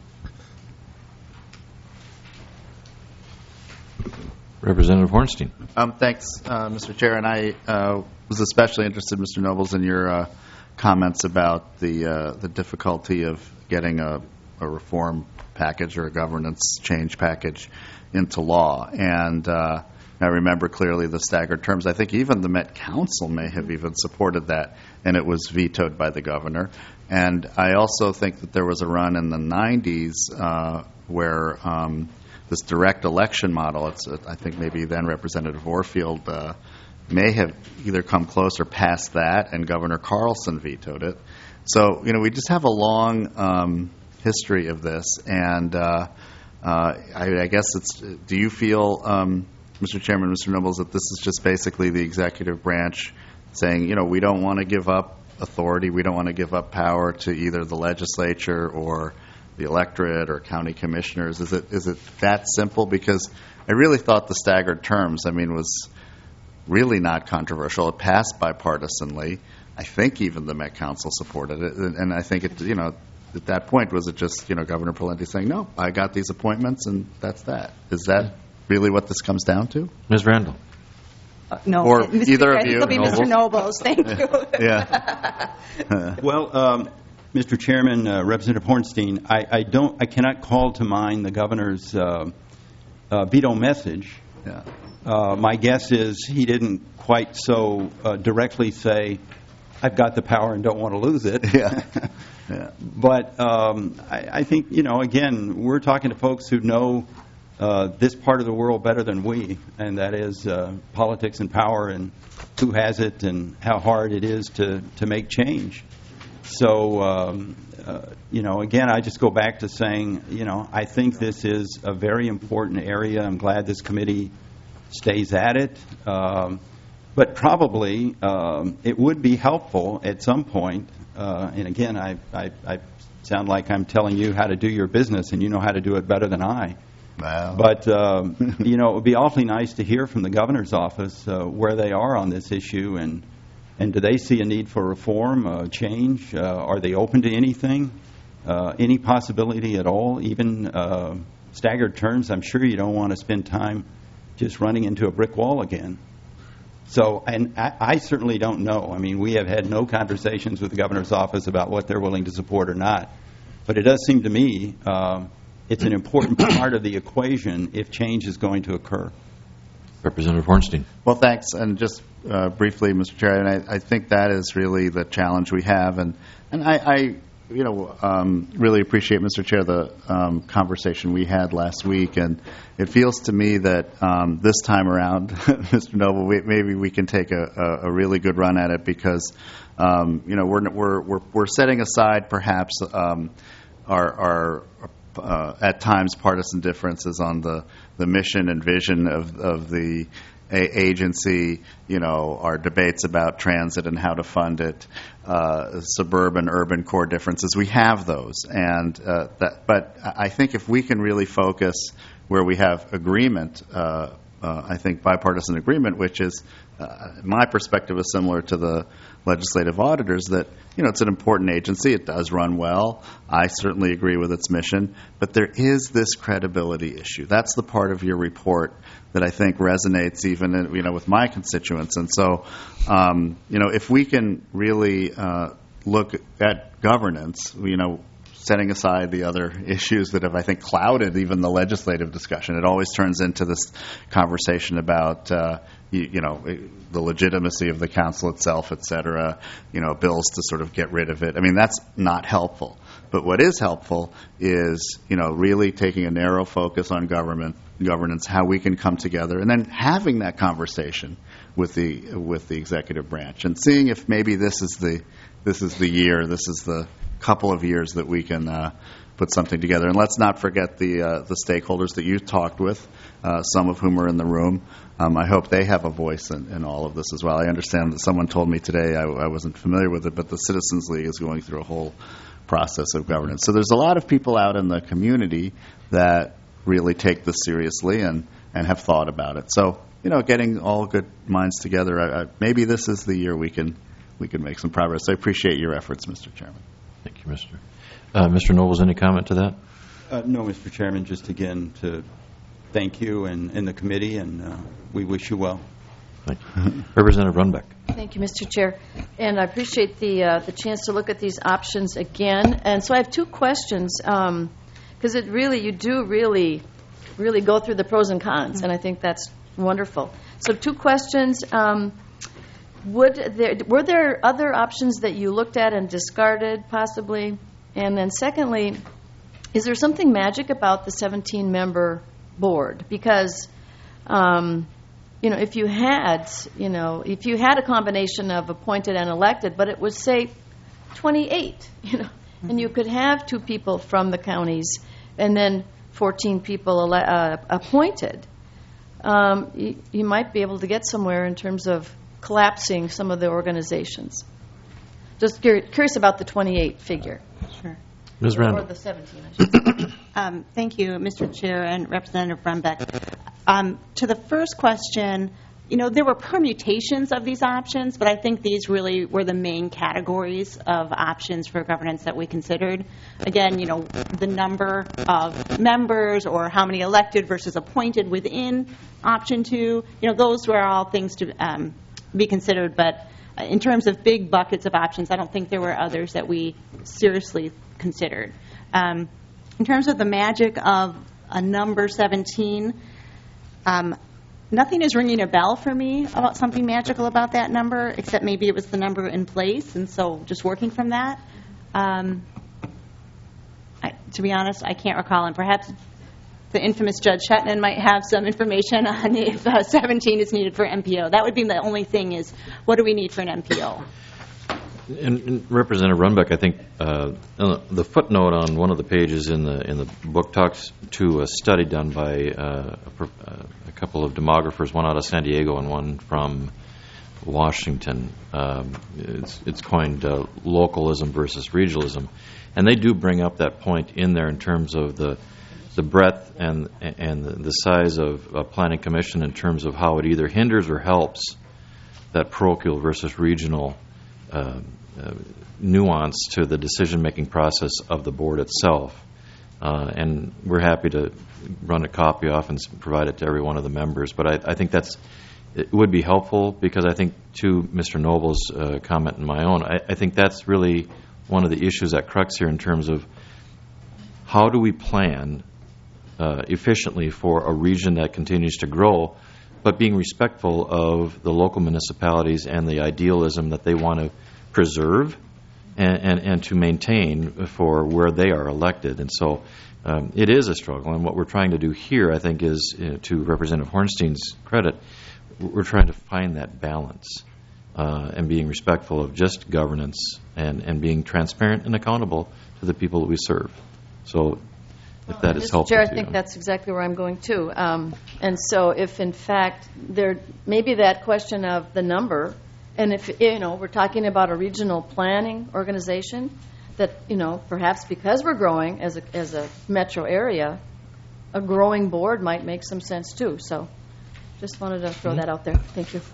Representative Hornstein. Um, thanks, uh, Mister Chair. And I uh, was especially interested, Mister Nobles, in your uh, comments about the uh, the difficulty of getting a, a reform package or a governance change package into law. And uh, I remember clearly the staggered terms. I think even the Met Council may have even supported that, and it was vetoed by the governor. And I also think that there was a run in the nineties uh, where um, this direct election model, it's, uh, I think maybe then Representative Orfield uh, may have either come close or passed that, and Governor Carlson vetoed it. So, you know, we just have a long um, history of this, and uh, uh, I, I guess it's, do you feel, um, Mister Chairman, Mister Nobles, that this is just basically the executive branch saying, you know, we don't want to give up authority, we don't want to give up power to either the legislature or the electorate or county commissioners? Is it is it that simple? Because I really thought the staggered terms, I mean, was really not controversial. It passed bipartisanly. I think even the Met Council supported it, and I think it, you know, at that point, was it just, you know, Governor Pawlenty saying, no, I got these appointments, and that's that? Is that really what this comes down to? Miz Randall. Uh, no. Or Mister either I of think you, it'll be Mister Nobles. Nobles. Thank you. Yeah. Well, um, Mister Chairman, uh, Representative Hornstein, I, I don't, I cannot call to mind the governor's uh, uh, veto message. Yeah. Uh, my guess is he didn't quite so uh, directly say, I've got the power and don't want to lose it. Yeah. Yeah. But um, I, I think, you know, again, we're talking to folks who know uh, this part of the world better than we, and that is uh, politics and power and who has it and how hard it is to, to make change. So, um, uh, you know, again, I just go back to saying, you know, I think this is a very important area. I'm glad this committee stays at it. Um, but probably um, it would be helpful at some point, uh, and again, I, I, I sound like I'm telling you how to do your business, and you know how to do it better than I. Wow. But, um, you know, it would be awfully nice to hear from the governor's office uh, where they are on this issue, and and do they see a need for reform, uh, change? Uh, are they open to anything? uh, any possibility at all, even uh, staggered terms. I'm sure you don't want to spend time just running into a brick wall again. So, and I, I certainly don't know. I mean, we have had no conversations with the governor's office about what they're willing to support or not. But it does seem to me um, it's an important part of the equation if change is going to occur. Representative Hornstein. Well, thanks. And just uh, briefly, Mister Chair, and I, I think that is really the challenge we have. And, and I, I you know, um, really appreciate, Mister Chair, the um, conversation we had last week. And it feels to me that um, this time around, Mister Noble, we, maybe we can take a, a, a really good run at it because, um, you know, we're, we're, we're, we're setting aside perhaps um, our, our uh, at times partisan differences on the, the mission and vision of, of the a- agency, you know, our debates about transit and how to fund it, uh, suburban, urban core differences. We have those. And uh, that, but I think if we can really focus where we have agreement, uh, uh, I think bipartisan agreement, which is, uh, my perspective is similar to the legislative auditors, that, you know, it's an important agency. It does run well. I certainly agree with its mission. But there is this credibility issue. That's the part of your report that I think resonates even, in, you know, with my constituents. And so, um, you know, if we can really uh, look at governance, you know, setting aside the other issues that have, I think, clouded even the legislative discussion, it always turns into this conversation about, uh, you, you know, the legitimacy of the council itself, et cetera, you know, bills to sort of get rid of it. I mean, that's not helpful. But what is helpful is, you know, really taking a narrow focus on government governance, how we can come together, and then having that conversation with the with the executive branch and seeing if maybe this is the this is the year, this is the couple of years that we can uh, put something together. And let's not forget the uh, the stakeholders that you talked with, uh, some of whom are in the room. Um, I hope they have a voice in, in all of this as well. I understand that someone told me today, I, I wasn't familiar with it, but the Citizens League is going through a whole process of governance. So there's a lot of people out in the community that really take this seriously and, and have thought about it. So, you know, getting all good minds together, I, I, maybe this is the year we can we can make some progress. I appreciate your efforts, Mister Chairman. Thank you, Mister Uh, Mister Nobles, any comment to that? Uh, no, Mister Chairman, just again to thank you and, and the committee, and uh, we wish you well. Thank you. Representative Runbeck. Thank you, Mister Chair. And I appreciate the uh, the chance to look at these options again. And so I have two questions, because um, it really, you do really, really go through the pros and cons, and I think that's wonderful. So two questions. Um, would there, were there other options that you looked at and discarded, possibly? And then secondly, is there something magic about the seventeen-member board? Because, um, you know, if you had, you know, if you had a combination of appointed and elected, but it was, say, twenty-eight, you know, mm-hmm. and you could have two people from the counties and then fourteen people ele- uh, appointed, um, you, you might be able to get somewhere in terms of collapsing some of the organizations. Just cur- curious about the twenty-eight figure. Sure. Miz Randall. Or the seventeen, I should say. Um, thank you, Mister Chair and Representative Brumbeck. Um, to the first question, you know, there were permutations of these options, but I think these really were the main categories of options for governance that we considered. Again, you know, the number of members or how many elected versus appointed within option two, you know, those were all things to um, be considered, but in terms of big buckets of options, I don't think there were others that we seriously considered. Um, in terms of the magic of a number seventeen, um, nothing is ringing a bell for me about something magical about that number, except maybe it was the number in place, and so just working from that. Um, I, to be honest, I can't recall, and perhaps the infamous Judge Shetland might have some information on if uh, seventeen is needed for M P O. That would be the only thing is, what do we need for an M P O? And, and Representative Runbeck, I think uh, the footnote on one of the pages in the in the book talks to a study done by uh, a, a couple of demographers, one out of San Diego and one from Washington. Um, it's, it's coined uh, localism versus regionalism, and they do bring up that point in there in terms of the the breadth and and the size of a planning commission in terms of how it either hinders or helps that parochial versus regional uh, uh, nuance to the decision-making process of the board itself. Uh, and we're happy to run a copy off and s- provide it to every one of the members. But I, I think that's it would be helpful, because I think, to Mister Noble's uh, comment and my own, I, I think that's really one of the issues at crux here in terms of how do we plan uh, efficiently for a region that continues to grow, but being respectful of the local municipalities and the idealism that they want to preserve and, and, and to maintain for where they are elected. And so um, it is a struggle. And what we're trying to do here, I think, is, you know, to Representative Hornstein's credit, we're trying to find that balance uh, and being respectful of just governance and, and being transparent and accountable to the people that we serve. So if that is Mister helpful Chair, I to think you. that's exactly where I'm going too. Um, and so if in fact there maybe that question of the number, and if, you know, we're talking about a regional planning organization, that, you know, perhaps because we're growing as a, as a metro area, a growing board might make some sense too. So just wanted to throw that out there. Thank you.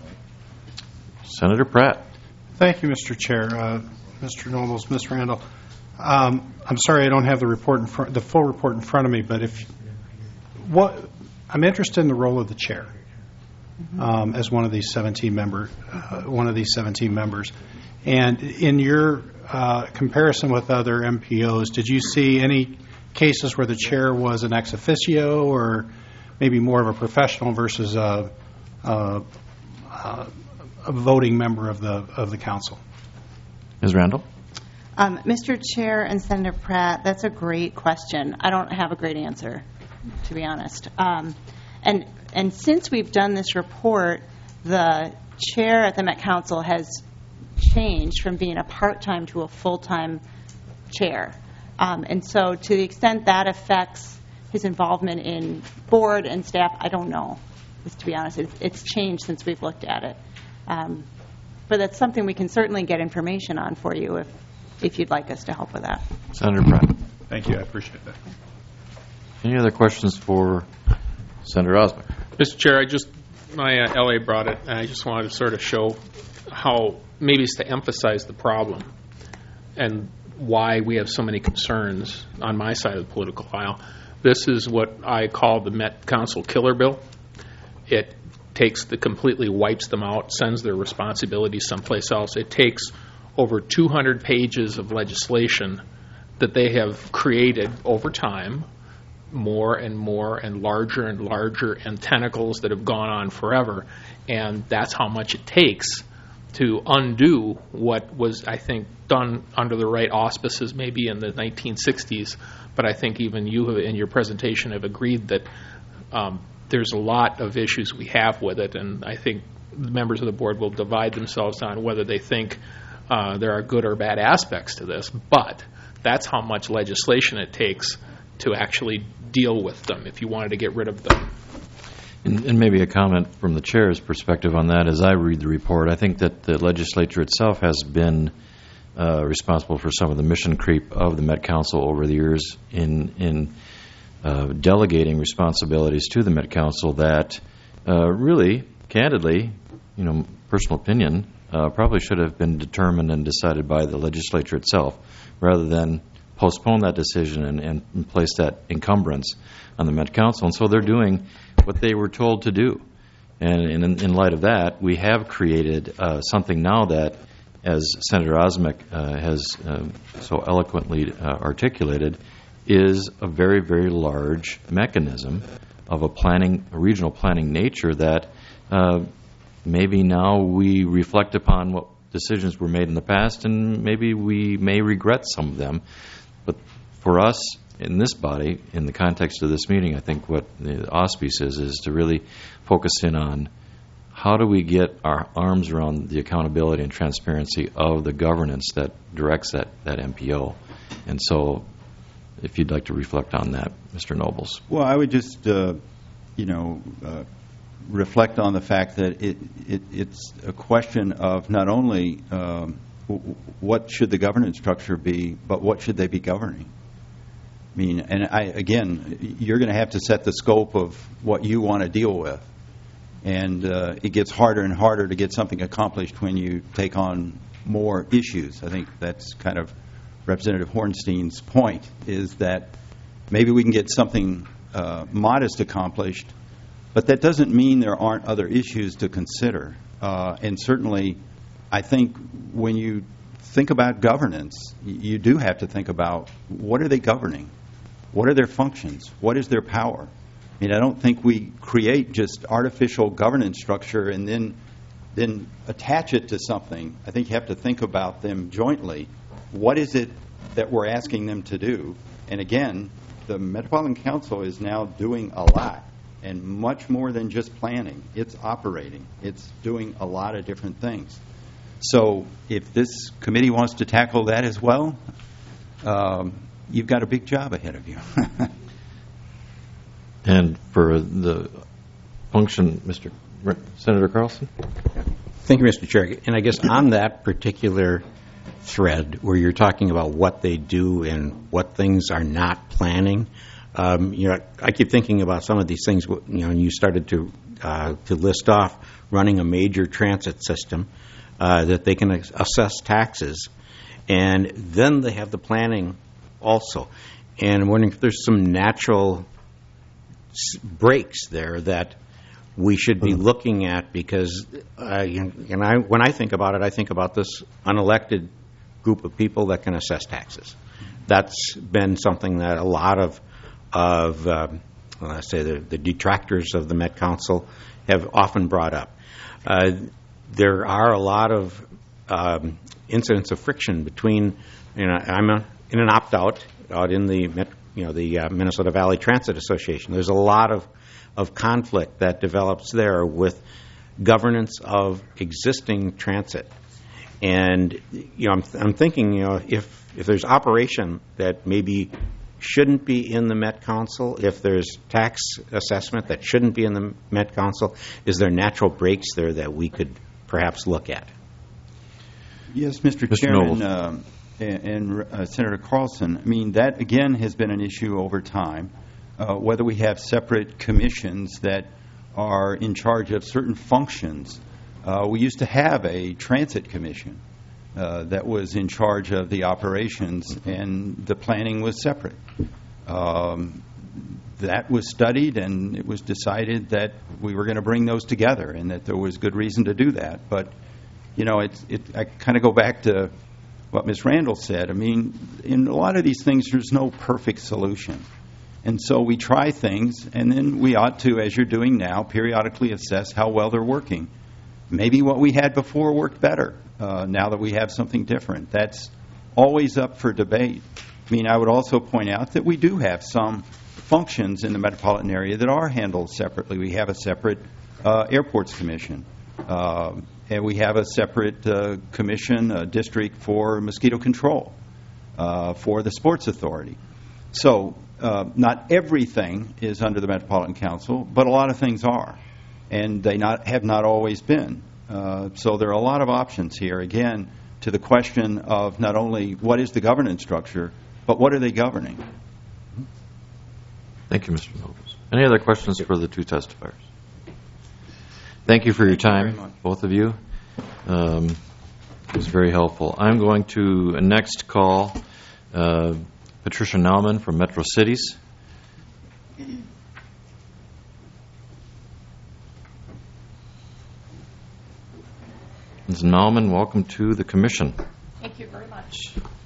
Senator Pratt. Thank you, Mister Chair. Uh, Mister Nobles, Miz Randall. Um, I'm sorry I don't have the report in front, the full report in front of me, but if what I'm interested in the role of the chair um, as one of these seventeen member, uh, one of these seventeen members, and in your uh, comparison with other M P Os, did you see any cases where the chair was an ex officio or maybe more of a professional versus a, a, a, a voting member of the of the council? Miz Randall. Um, Mister Chair and Senator Pratt, that's a great question. I don't have a great answer, to be honest. Um, and and since we've done this report, the chair at the Met Council has changed from being a part-time to a full-time chair. Um, and so to the extent that affects his involvement in board and staff, I don't know, to be honest. It's, it's changed since we've looked at it. Um, but that's something we can certainly get information on for you if if you'd like us to help with that. Senator Pratt. Thank you. I appreciate that. Any other questions for Senator Osmek? Mister Chair, I just, my uh, L A brought it, and I just wanted to sort of show how, maybe it's to emphasize the problem and why we have so many concerns on my side of the political aisle. This is what I call the Met Council killer bill. It takes the, completely wipes them out, sends their responsibilities someplace else. It takes over two hundred pages of legislation that they have created over time, more and more and larger and larger, and tentacles that have gone on forever. And that's how much it takes to undo what was, I think, done under the right auspices maybe in the nineteen sixties. But I think even you have, in your presentation, have agreed that um, there's a lot of issues we have with it. And I think the members of the board will divide themselves on whether they think Uh, there are good or bad aspects to this, but that's how much legislation it takes to actually deal with them if you wanted to get rid of them. And, and maybe a comment from the chair's perspective on that as I read the report. I think that the legislature itself has been uh, responsible for some of the mission creep of the Met Council over the years in, in uh, delegating responsibilities to the Met Council that uh, really, candidly, you know, personal opinion, Uh, probably should have been determined and decided by the legislature itself, rather than postpone that decision and, and place that encumbrance on the Met Council. And so they're doing what they were told to do. And in, in light of that, we have created uh, something now that, as Senator Osmek uh, has uh, so eloquently uh, articulated, is a very, very large mechanism of a planning, a regional planning nature that uh, maybe now we reflect upon what decisions were made in the past, and maybe we may regret some of them. But for us in this body, in the context of this meeting, I think what the auspice is, is to really focus in on how do we get our arms around the accountability and transparency of the governance that directs that, that M P O. And so if you'd like to reflect on that, Mister Nobles. Well, I would just, uh, you know, uh, reflect on the fact that it, it, it's a question of not only um, w- what should the governance structure be, but what should they be governing. I mean, and I, again, you're going to have to set the scope of what you want to deal with. And uh, it gets harder and harder to get something accomplished when you take on more issues. I think that's kind of Representative Hornstein's point, is that maybe we can get something uh, modest accomplished, but that doesn't mean there aren't other issues to consider. Uh, and certainly, I think when you think about governance, you do have to think about what are they governing? What are their functions? What is their power? I mean, I don't think we create just artificial governance structure and then then attach it to something. I think you have to think about them jointly. What is it that we're asking them to do? And again, the Metropolitan Council is now doing a lot, and much more than just planning. It's operating. It's doing a lot of different things. So if this committee wants to tackle that as well, um, you've got a big job ahead of you. And for the function, Mister Re- Senator Carlson? Thank you, Mister Chair. And I guess on that particular thread where you're talking about what they do and what things are not planning, um, you know, I keep thinking about some of these things, you know, and you started to uh, to list off running a major transit system, uh, that they can assess taxes, and then they have the planning also. And I'm wondering if there's some natural breaks there that we should be looking at, because uh, and I, when I think about it, I think about this unelected group of people that can assess taxes. That's been something that a lot of, of um, well, I say the, the detractors of the Met Council have often brought up. Uh, there are a lot of um, incidents of friction between, you know, I'm a, in an opt-out out in the Met, you know, the uh, Minnesota Valley Transit Association. There's a lot of, of conflict that develops there with governance of existing transit. And, you know, I'm, I'm thinking, you know, if, if there's operation that maybe shouldn't be in the Met Council, if there's tax assessment that shouldn't be in the Met Council, is there natural breaks there that we could perhaps look at? Yes, Mister Mister Chairman, Nobles. um, and, and uh, Senator Carlson, I mean, that again has been an issue over time, uh, whether we have separate commissions that are in charge of certain functions. Uh, we used to have a transit commission uh, that was in charge of the operations, and the planning was separate. Um, that was studied, and it was decided that we were going to bring those together, and that there was good reason to do that. But, you know, it's, it, I kind of go back to what Miz Randall said. I mean, in a lot of these things, there's no perfect solution. And so we try things, and then we ought to, as you're doing now, periodically assess how well they're working. Maybe what we had before worked better uh, now that we have something different. That's always up for debate. I mean, I would also point out that we do have some functions in the metropolitan area that are handled separately. We have a separate uh, airports commission, uh, and we have a separate uh, commission, a district for mosquito control uh, for the Sports Authority. So uh, not everything is under the Metropolitan Council, but a lot of things are. And they not have not always been. Uh, so there are a lot of options here, again, to the question of not only what is the governance structure, but what are they governing? Thank you, Mister Nobles. Any other questions for the two testifiers? Thank you for your time, both of you. Um, it was very helpful. I'm going to uh, next call uh, Patricia Nauman from Metro Cities. Miz Nauman, welcome to the Commission. Thank you very much.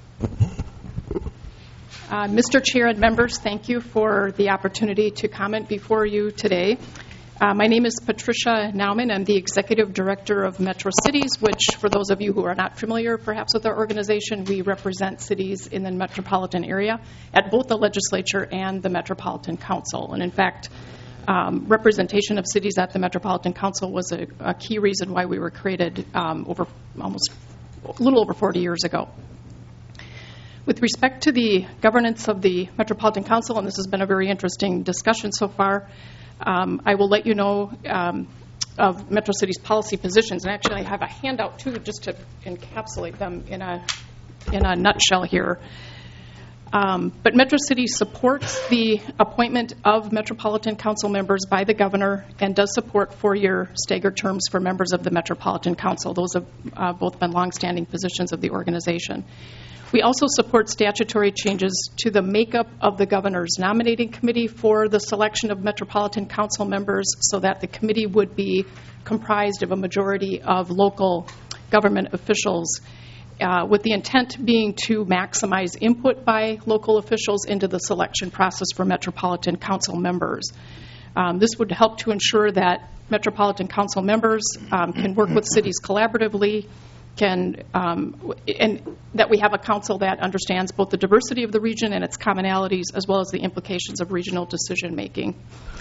Uh, Mister Chair and members, thank you for the opportunity to comment before you today. Uh, my name is Patricia Nauman. I'm the Executive Director of Metro Cities, which, for those of you who are not familiar perhaps with our organization, we represent cities in the metropolitan area at both the legislature and the Metropolitan Council. And in fact, Um, representation of cities at the Metropolitan Council was a, a key reason why we were created um, over almost a little over forty years ago. With respect to the governance of the Metropolitan Council, and this has been a very interesting discussion so far, um, I will let you know um, of Metro City's policy positions. And actually, I have a handout, too, just to encapsulate them in a, in a nutshell here. Um, but Metro City supports the appointment of Metropolitan Council members by the governor and does support four-year staggered terms for members of the Metropolitan Council. Those have uh, both been longstanding positions of the organization. We also support statutory changes to the makeup of the governor's nominating committee for the selection of Metropolitan Council members so that the committee would be comprised of a majority of local government officials, uh, with the intent being to maximize input by local officials into the selection process for Metropolitan Council members. Um, this would help to ensure that Metropolitan Council members um, can work with cities collaboratively, can um, and that we have a council that understands both the diversity of the region and its commonalities, as well as the implications of regional decision making.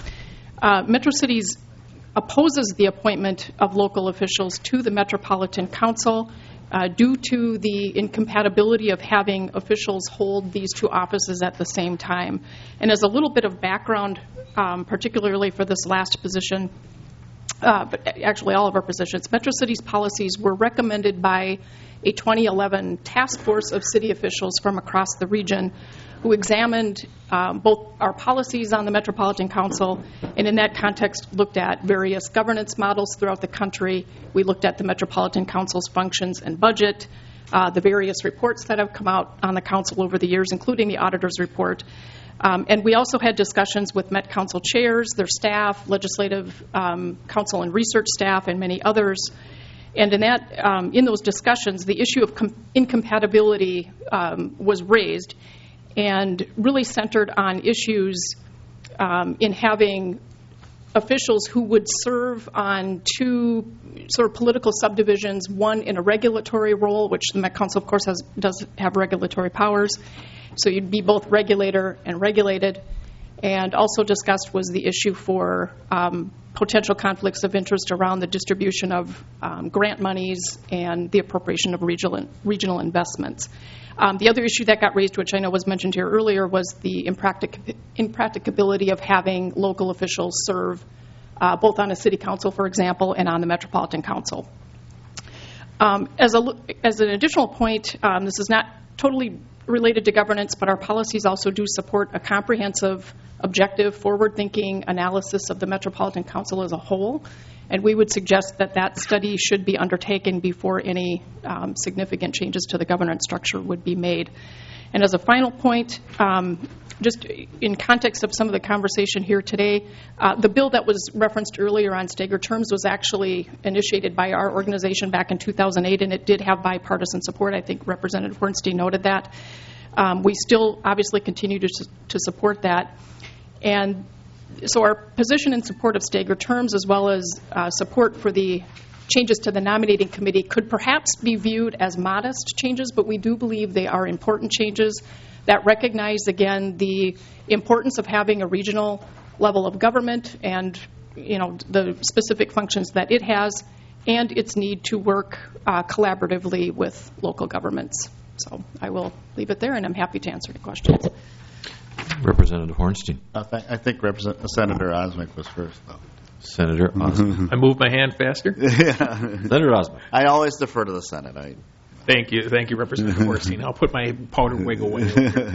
Uh, Metro Cities opposes the appointment of local officials to the Metropolitan Council uh, due to the incompatibility of having officials hold these two offices at the same time. And as a little bit of background, um, particularly for this last position, Uh, but actually all of our positions, Metro Cities policies were recommended by a twenty eleven task force of city officials from across the region who examined um, both our policies on the Metropolitan Council and in that context looked at various governance models throughout the country. We looked at the Metropolitan Council's functions and budget, uh, the various reports that have come out on the council over the years, including the auditor's report. Um, and we also had discussions with Met Council chairs, their staff, legislative um, council and research staff, and many others. And in that, um, in those discussions, the issue of com- incompatibility um, was raised, and really centered on issues um, in having officials who would serve on two sort of political subdivisions, one in a regulatory role, which the Met Council, of course, has, does have regulatory powers. So you'd be both regulator and regulated. And also discussed was the issue for um, potential conflicts of interest around the distribution of um, grant monies and the appropriation of regional, regional investments. Um, the other issue that got raised, which I know was mentioned here earlier, was the impractic- impracticability of having local officials serve uh, both on a city council, for example, and on the Metropolitan Council. Um, as, a, as an additional point, um, this is not totally related to governance, but our policies also do support a comprehensive, objective, forward-thinking analysis of the Metropolitan Council as a whole, and we would suggest that that study should be undertaken before any um, significant changes to the governance structure would be made. And as a final point, um, just in context of some of the conversation here today, uh, the bill that was referenced earlier on staggered terms was actually initiated by our organization back in two thousand eight, and it did have bipartisan support. I think Representative Hornstein noted that. Um, we still obviously continue to, to support that. And so our position in support of staggered terms, as well as uh, support for the changes to the nominating committee, could perhaps be viewed as modest changes, but we do believe they are important changes that recognize, again, the importance of having a regional level of government and, you know, the specific functions that it has, and its need to work uh, collaboratively with local governments. So I will leave it there, and I'm happy to answer any questions. Representative Hornstein. Uh, th- I think Represent- Senator Osmek was first, though. Senator Osmek. I move my hand faster. Yeah. Senator Osmek. I always defer to the Senate. I Thank you. Thank you, Representative Hornstein. I'll put my powder wig away.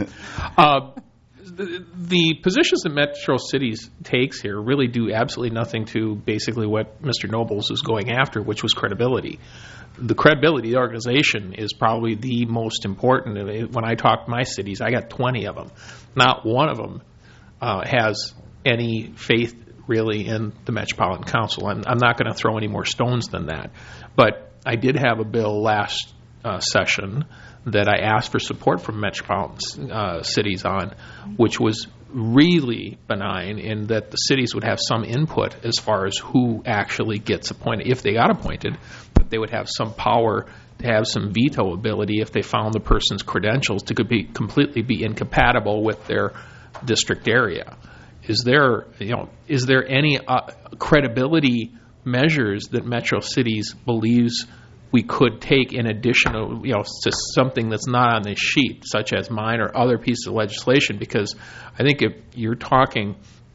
Uh, the, the positions that Metro Cities takes here really do absolutely nothing to basically what Mister Nobles is going after, which was credibility. The credibility of the organization is probably the most important. When I talk to my cities, I got twenty of them. Not one of them uh, has any faith really in the Metropolitan Council. I'm, I'm not going to throw any more stones than that. But I did have a bill last uh, session that I asked for support from metropolitan uh, cities on, which was really benign in that the cities would have some input as far as who actually gets appointed, if they got appointed, but they would have some power to have some veto ability if they found the person's credentials to could be completely be incompatible with their district area. Is there, you know, is there any uh, credibility measures that Metro Cities believes we could take in addition to, you know, to something that's not on this sheet, such as mine or other pieces of legislation? Because I think if you're talking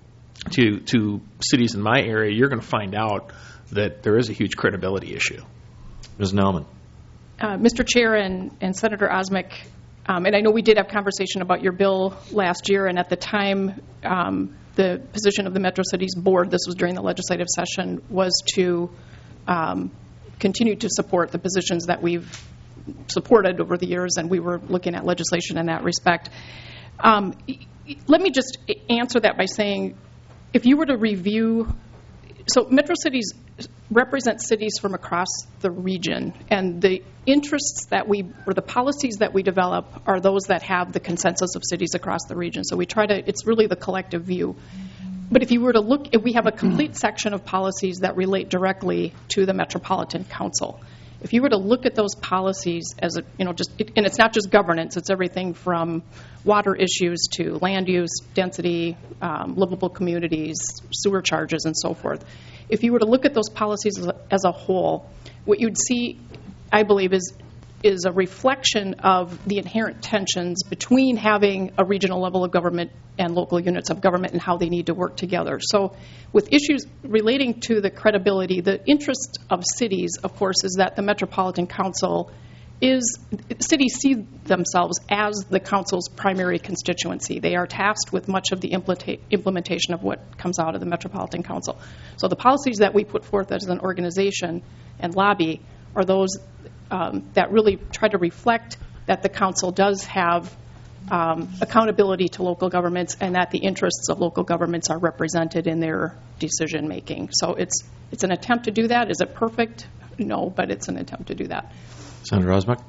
to to cities in my area, you're going to find out that there is a huge credibility issue. Miz Nauman. Uh, Mister Chair and, and Senator Osmek, um, and I know we did have conversation about your bill last year, and at the time, um, the position of the Metro Cities Board, this was during the legislative session, was to um, continue to support the positions that we've supported over the years, and we were looking at legislation in that respect. Um, let me just answer that by saying, if you were to review, so Metro Cities represent cities from across the region, and the interests that we, or the policies that we develop are those that have the consensus of cities across the region. So we try to, it's really the collective view. But if you were to look, if we have a complete section of policies that relate directly to the Metropolitan Council. If you were to look at those policies as a, you know, just, it, and it's not just governance, it's everything from water issues to land use, density, um, livable communities, sewer charges, and so forth. If you were to look at those policies as a, as a whole, what you'd see, I believe, is is a reflection of the inherent tensions between having a regional level of government and local units of government and how they need to work together. So with issues relating to the credibility, the interest of cities, of course, is that the Metropolitan Council is, cities see themselves as the council's primary constituency. They are tasked with much of the implementa- implementation of what comes out of the Metropolitan Council. So the policies that we put forth as an organization and lobby are those um, that really try to reflect that the council does have um, accountability to local governments and that the interests of local governments are represented in their decision making. So it's it's an attempt to do that. Is it perfect? No, but it's an attempt to do that. Senator Rosbach?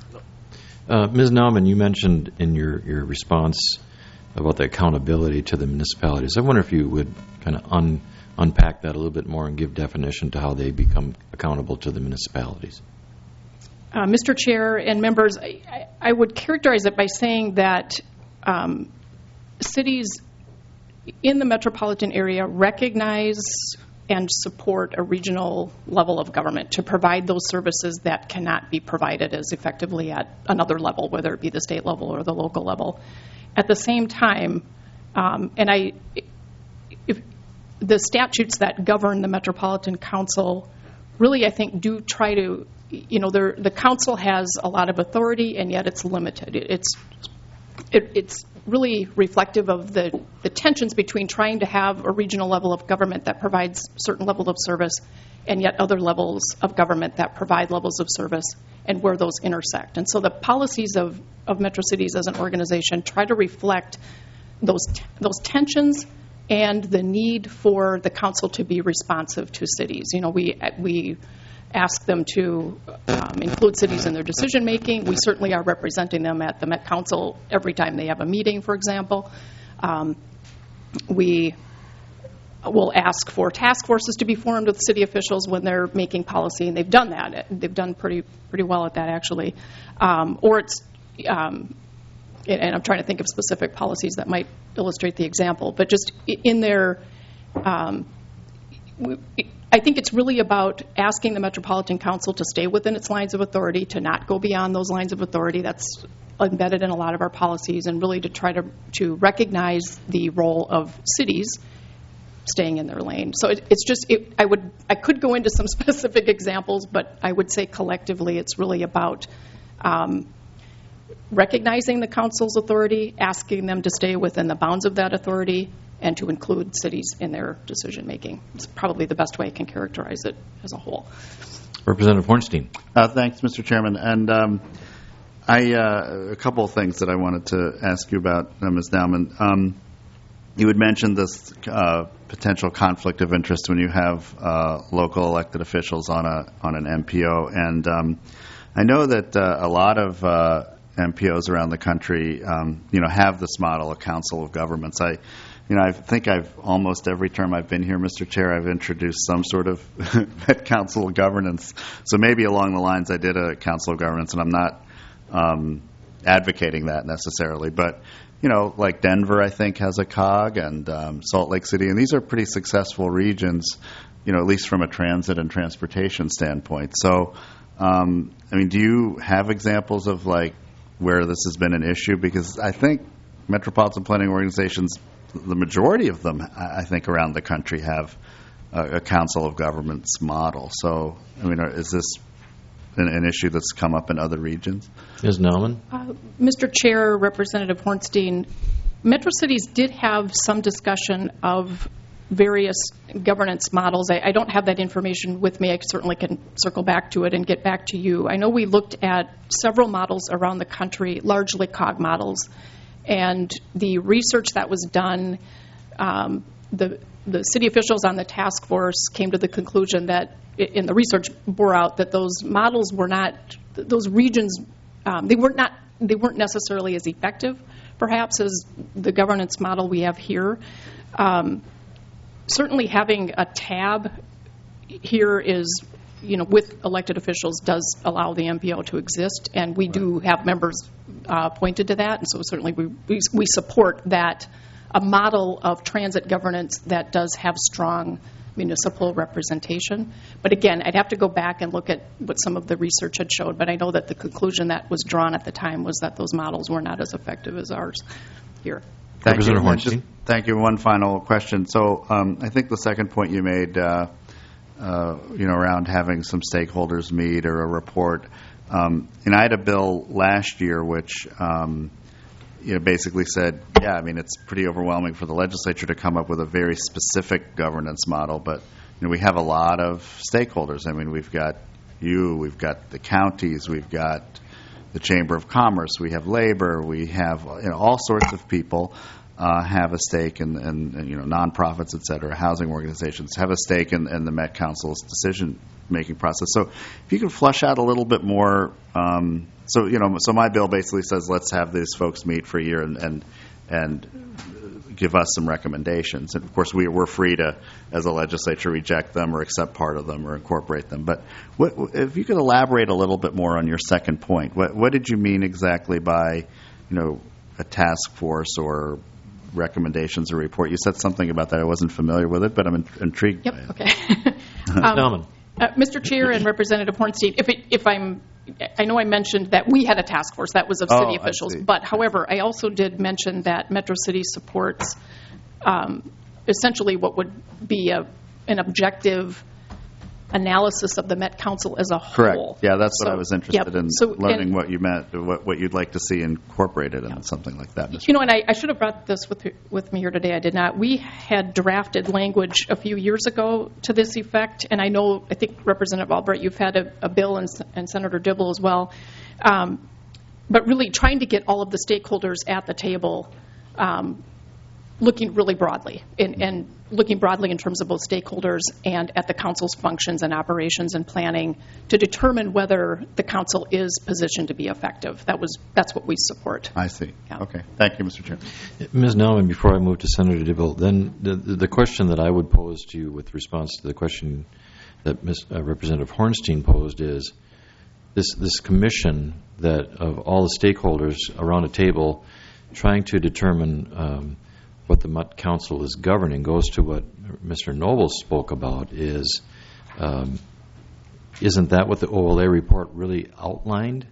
Uh, Miz Nauman, you mentioned in your, your response about the accountability to the municipalities. I wonder if you would kind of un, unpack that a little bit more and give definition to how they become accountable to the municipalities. Uh, Mister Chair and members, I, I, I would characterize it by saying that um, cities in the metropolitan area recognize and support a regional level of government to provide those services that cannot be provided as effectively at another level, whether it be the state level or the local level. At the same time, um, and I, if the statutes that govern the Metropolitan Council really, I think, do try to, you know, the council has a lot of authority, and yet it's limited. It, it's it, it's really reflective of the, the tensions between trying to have a regional level of government that provides certain level of service and yet other levels of government that provide levels of service and where those intersect. And so the policies of, of Metro Cities as an organization try to reflect those t- those tensions and the need for the council to be responsive to cities. You know, we we ask them to um, include cities in their decision making. We certainly are representing them at the Met Council every time they have a meeting, for example. Um, we will ask for task forces to be formed with city officials when they're making policy, and they've done that. They've done pretty pretty well at that, actually. Um, or it's, um, and I'm trying to think of specific policies that might illustrate the example, but just in their, um, I think it's really about asking the Metropolitan Council to stay within its lines of authority, to not go beyond those lines of authority. That's embedded in a lot of our policies, and really to try to, to recognize the role of cities staying in their lane. So it, it's just, it, I would, I could go into some specific examples, but I would say collectively it's really about um, recognizing the council's authority, asking them to stay within the bounds of that authority, and to include cities in their decision making. It's probably the best way I can characterize it as a whole. Representative Hornstein. Uh, thanks, Mister Chairman. And um, I, uh, a couple of things that I wanted to ask you about, uh, Miz Nauman. Um, you had mentioned this uh, potential conflict of interest when you have uh, local elected officials on a on an M P O, and um, I know that uh, a lot of uh, M P Os around the country, um, you know, have this model of council of governments. I You know, I think I've almost every term I've been here, Mister Chair, I've introduced some sort of council of governance. So maybe along the lines I did a council of governance, and I'm not um, advocating that necessarily. But, you know, like Denver, I think, has a C O G, and um, Salt Lake City. And these are pretty successful regions, you know, at least from a transit and transportation standpoint. So, um, I mean, do you have examples of, like, where this has been an issue? Because I think metropolitan planning organizations, the majority of them, I think, around the country have a, a council of governments model. So, I mean, is this an, an issue that's come up in other regions. Miz Nauman? Uh, Mister Chair, Representative Hornstein, Metro Cities did have some discussion of various governance models. I, I don't have that information with me. I certainly can circle back to it and get back to you. I know we looked at several models around the country, largely C O G models, and the research that was done, um, the the city officials on the task force came to the conclusion that, in the research bore out, that those models were not, those regions, um, they weren't not, they weren't necessarily as effective, perhaps, as the governance model we have here. Um, certainly, having a tab here is, you know, with elected officials does allow the M P O to exist, and we do have members uh, appointed to that, and so certainly we we, we support that. A model of transit governance that does have strong municipal representation. But again, I'd have to go back and look at what some of the research had showed, but I know that the conclusion that was drawn at the time was that those models were not as effective as ours here. Thank Representative you. Hornstein. Just, thank you. One final question. So um, I think the second point you made, uh, uh, you know, around having some stakeholders meet or a report. Um, and I had a bill last year which um, you know, basically said, yeah, I mean, it's pretty overwhelming for the legislature to come up with a very specific governance model, but you know, we have a lot of stakeholders. I mean, we've got you, we've got the counties, we've got the Chamber of Commerce, we have labor, we have you know, all sorts of people uh, have a stake in, in, in, you know, nonprofits, et cetera, housing organizations have a stake in, in the Met Council's decision-making process. So if you can flesh out a little bit more, um, so, you know, so my bill basically says let's have these folks meet for a year and, and, and give us some recommendations. And, of course, we, we're free to, as a legislature, reject them or accept part of them or incorporate them. But what, if you could elaborate a little bit more on your second point, what, what did you mean exactly by, you know, a task force or recommendations or report? You said something about that. I wasn't familiar with it, but I'm in, intrigued yep, by it. Okay. um, uh, Mister Chair and Representative Hornstein, if, it, if I'm, I know I mentioned that we had a task force that was of city oh, officials, but however, I also did mention that Metro City supports um, essentially what would be a, an objective analysis of the Met Council as a Correct. whole. Yeah, that's so, what I was interested yep. in, so, learning and, what you meant, what, what you'd like to see incorporated in yeah. something like that. Mister You know, and I, I should have brought this with with me here today. I did not. We had drafted language a few years ago to this effect, and I know, I think, Representative Albright, you've had a, a bill, and, and Senator Dibble as well, um, but really trying to get all of the stakeholders at the table, um, looking really broadly, and, and looking broadly in terms of both stakeholders and at the council's functions and operations and planning to determine whether the council is positioned to be effective. That was that's what we support. I see. Yeah. Okay. Thank you, Mister Chair. Miz Nauman, before I move to Senator DeVille, then the, the question that I would pose to you with response to the question that Miz Uh, Representative Hornstein posed is this this commission that of all the stakeholders around a table trying to determine um, what the Met Council is governing goes to what Mister Noble spoke about is, um, isn't that what the O L A report really outlined?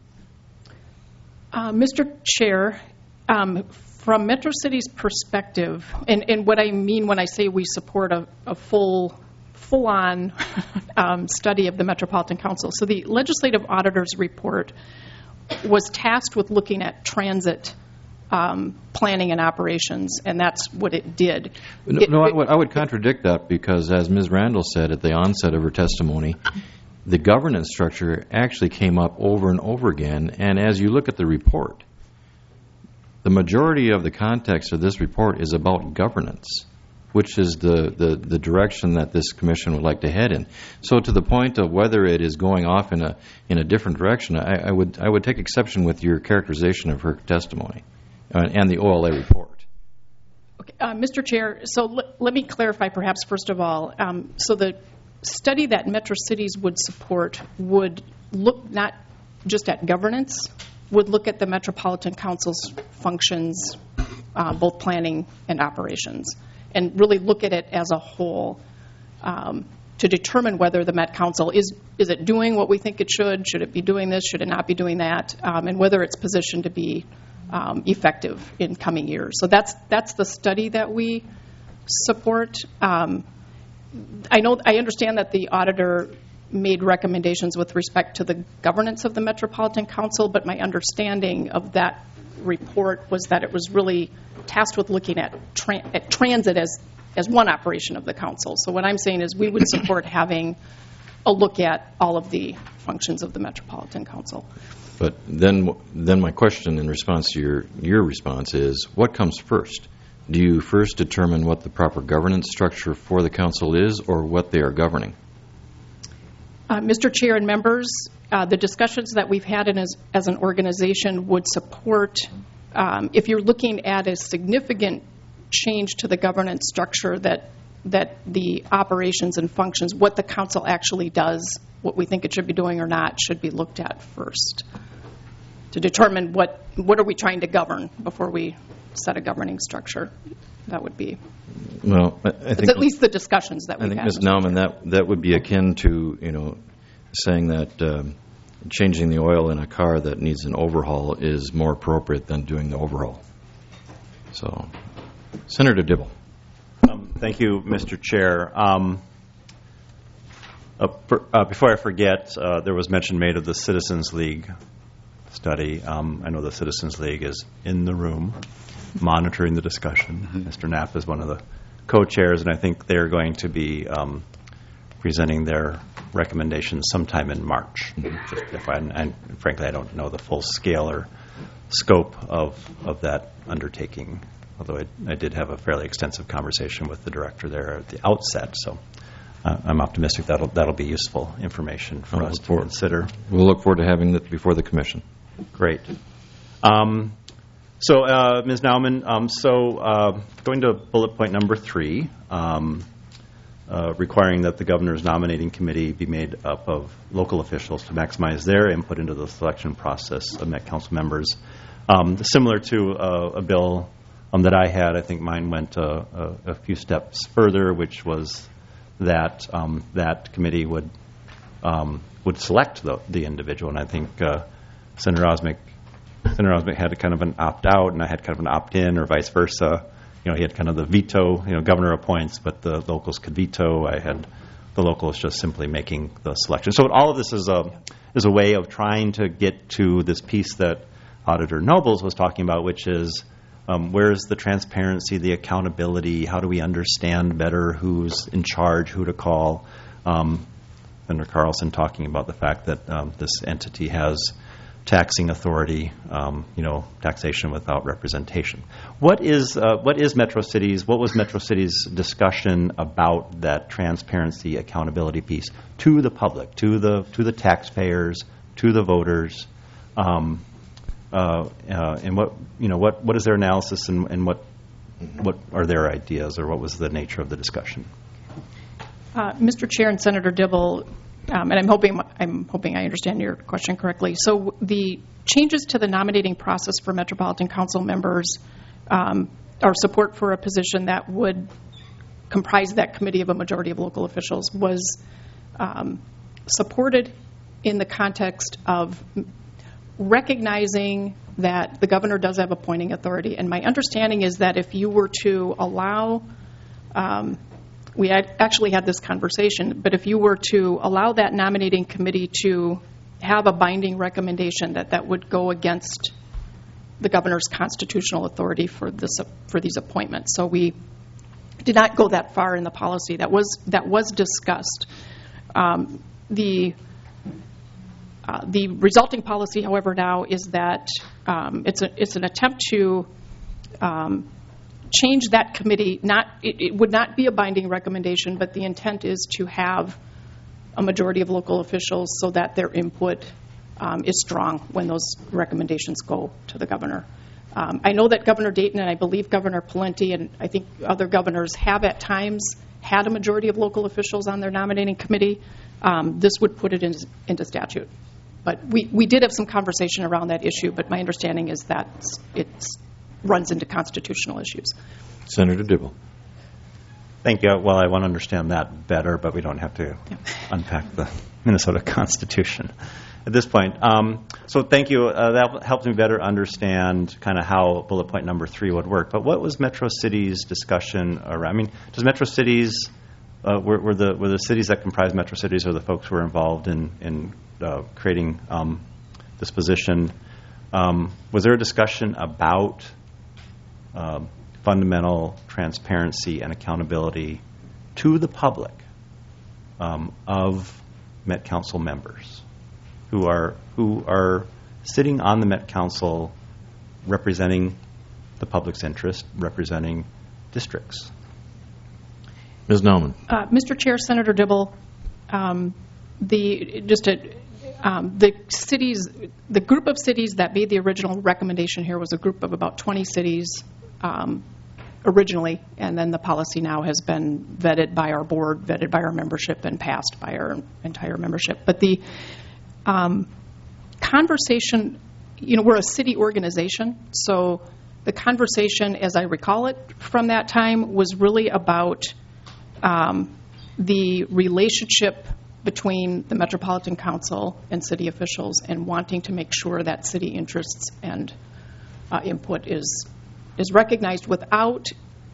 Uh, Mister Chair, um, from Metro City's perspective, and, and what I mean when I say we support a, a full, full-on um, study of the Metropolitan Council. So the Legislative Auditor's report was tasked with looking at transit Um, planning and operations, and that's what it did. No, it, no it, I, would, I would contradict that because, as Miz Randall said at the onset of her testimony, the governance structure actually came up over and over again, and as you look at the report, the majority of the context of this report is about governance, which is the, the, the direction that this commission would like to head in. So to the point of whether it is going off in a in a different direction, I, I would I would take exception with your characterization of her testimony and the O L A report. Okay, uh, Mister Chair, so l- let me clarify perhaps first of all. Um, so the study that Metro Cities would support would look not just at governance, would look at the Metropolitan Council's functions, uh, both planning and operations, and really look at it as a whole um, to determine whether the Met Council is is it doing what we think it should, should it be doing this, should it not be doing that, um, and whether it's positioned to be Um, effective in coming years. So that's that's the study that we support. Um, I know I understand that the auditor made recommendations with respect to the governance of the Metropolitan Council, but my understanding of that report was that it was really tasked with looking at, tra- at transit as, as one operation of the council. So what I'm saying is we would support having a look at all of the functions of the Metropolitan Council. But then, then my question in response to your, your response is, what comes first? Do you first determine what the proper governance structure for the council is, or what they are governing? Uh, Mister Chair and members, uh, the discussions that we've had in as, as an organization would support, um, if you're looking at a significant change to the governance structure, that that the operations and functions, what the council actually does, what we think it should be doing or not, should be looked at first to determine what what are we trying to govern before we set a governing structure. That would be, well, I, I think it's at least the discussions that I we've think, had. Miz Nauman, that that would be akin to, you know, saying that um, changing the oil in a car that needs an overhaul is more appropriate than doing the overhaul. So, Senator Dibble. Um, thank you, Mister Chair. Um, uh, per, uh, before I forget, uh, there was mention made of the Citizens League study. Um, I know the Citizens League is in the room monitoring the discussion. Mm-hmm. Mister Knapp is one of the co-chairs, and I think they're going to be um, presenting their recommendations sometime in March. Mm-hmm. Just if I, and frankly, I don't know the full scale or scope of, of that undertaking, although I, I did have a fairly extensive conversation with the director there at the outset. So uh, I'm optimistic that'll, that'll be useful information for I'll us to forward. consider. We'll look forward to having that before the commission. Great. Um, so, uh, Miz Nauman, um, so uh, going to bullet point number three, um, uh, requiring that the governor's nominating committee be made up of local officials to maximize their input into the selection process of Met Council members. Um, similar to uh, a bill um, that I had, I think mine went uh, a, a few steps further, which was that um, that committee would um, would select the, the individual, and I think uh, Senator Osmek Senator Osmek had a kind of an opt-out, and I had kind of an opt-in, or vice versa. You know, he had kind of the veto. You know, governor appoints, but the locals could veto. I had the locals just simply making the selection. So all of this is a is a way of trying to get to this piece that Auditor Nobles was talking about, which is um, where's the transparency, the accountability? How do we understand better who's in charge, who to call? Um, Senator Carlson talking about the fact that um, this entity has taxing authority, um, you know, taxation without representation. What is uh, what is Metro Cities? What was Metro Cities' discussion about that transparency, accountability piece to the public, to the to the taxpayers, to the voters, um, uh, uh, and what you know what, what is their analysis, and, and what what are their ideas, or what was the nature of the discussion? Uh, Mister Chair and Senator Dibble, um, and I'm hoping I'm hoping I understand your question correctly. So the changes to the nominating process for Metropolitan Council members, um, our support for a position that would comprise that committee of a majority of local officials, was um, supported in the context of recognizing that the governor does have appointing authority. And my understanding is that if you were to allow um, we had actually had this conversation, but if you were to allow that nominating committee to have a binding recommendation, that that would go against the governor's constitutional authority for this for these appointments. So we did not go that far in the policy. That was that was discussed. Um, the uh, the resulting policy, however, now is that um, it's a it's an attempt to um, change that committee. Not it, it would not be a binding recommendation, but the intent is to have a majority of local officials so that their input um, is strong when those recommendations go to the governor. Um, I know that Governor Dayton and I believe Governor Pawlenty and I think other governors have at times had a majority of local officials on their nominating committee. Um, this would put it in, into statute. But we, we did have some conversation around that issue, but my understanding is that it runs into constitutional issues. Senator Dibble. Thank you. Well, I want to understand that better, but we don't have to yeah. unpack the Minnesota Constitution at this point. Um, so thank you. Uh, that helps me better understand kind of how bullet point number three would work. But what was Metro Cities' discussion around? I mean, does Metro Cities uh, were, were the were the cities that comprise Metro Cities, or the folks who were involved in in uh, creating um, this position. Um, was there a discussion about uh, fundamental transparency and accountability to the public um, of Met Council members who are who are sitting on the Met Council representing the public's interest, representing districts? Miz Nauman. Uh, Mister Chair, Senator Dibble, um, the just a, um, the cities, the group of cities that made the original recommendation here was a group of about twenty cities um, originally, and then the policy now has been vetted by our board, vetted by our membership, and passed by our entire membership. But the um, conversation, you know, we're a city organization, so the conversation, as I recall it from that time, was really about um, the relationship between the Metropolitan Council and city officials, and wanting to make sure that city interests and uh, input is is recognized without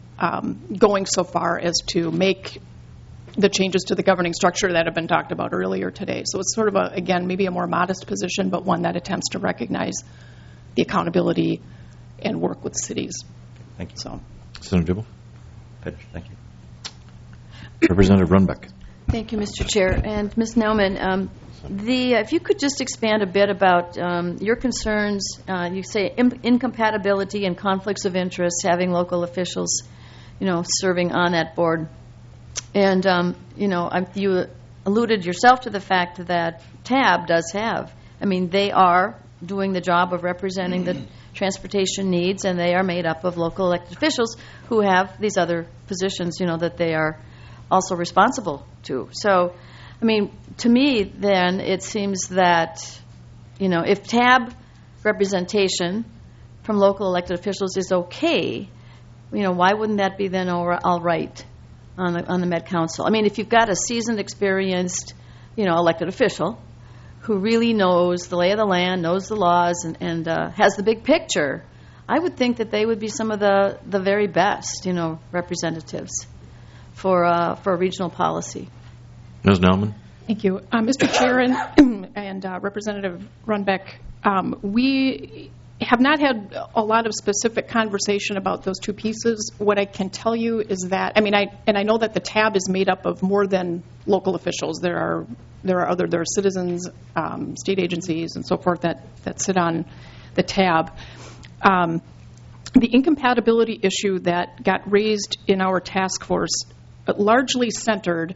um, going so far as to make the changes to the governing structure that have been talked about earlier today. So it's sort of, a, again, maybe a more modest position, but one that attempts to recognize the accountability and work with cities. Thank you. So, Senator Dibble. Finish. Thank you. Representative Runbeck. Thank you, Mister Chair. And Miz Nauman, um, the, if you could just expand a bit about um, your concerns. Uh, you say im- incompatibility and conflicts of interest, having local officials, you know, serving on that board. And, um, you know, I, you alluded yourself to the fact that T A B does have, I mean, they are doing the job of representing the transportation needs, and they are made up of local elected officials who have these other positions, you know, that they are also responsible to. So, I mean, to me, then, it seems that, you know, if T A B representation from local elected officials is okay, you know, why wouldn't that be then all, all right on the, on the Met Council? I mean, if you've got a seasoned, experienced, you know, elected official who really knows the lay of the land, knows the laws, and, and uh, has the big picture, I would think that they would be some of the, the very best, you know, representatives for uh, for regional policy. Miz Nauman. thank you. Uh, Mister Chair and, and uh, Representative Runbeck, um, we have not had a lot of specific conversation about those two pieces. What I can tell you is that, I mean, I and I know that the T A B is made up of more than local officials. There are there are other there are citizens, um, state agencies, and so forth that that sit on the T A B. Um, the incompatibility issue that got raised in our task force largely centered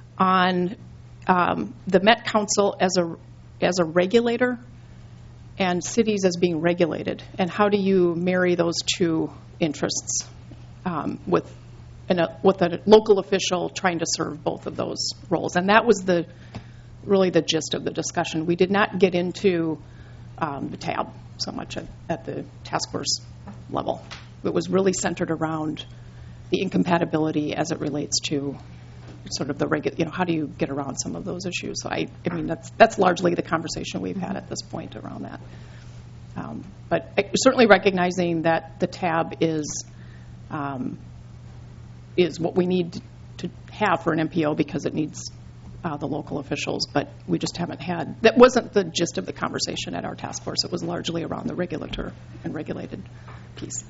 on um, the Met Council as a as a regulator and cities as being regulated, and how do you marry those two interests um, with an, a, with a local official trying to serve both of those roles? And that was the really the gist of the discussion. We did not get into um, the T A B so much at, at the task force level. It was really centered around the incompatibility as it relates to sort of the regu- you know, how do you get around some of those issues? So I, I mean, that's that's largely the conversation we've had at this point around that. Um, but I, certainly recognizing that the T A B is um, is what we need to have for an M P O because it needs uh, the local officials. But we just haven't had that wasn't the gist of the conversation at our task force. It was largely around the regulator and regulated piece.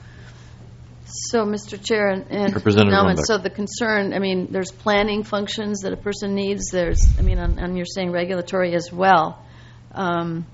So, Mister Chair, and, and Representative Nauman, Runbeck. so the concern, I mean, there's planning functions that a person needs. There's, I mean, and, and you're saying regulatory as well. Um,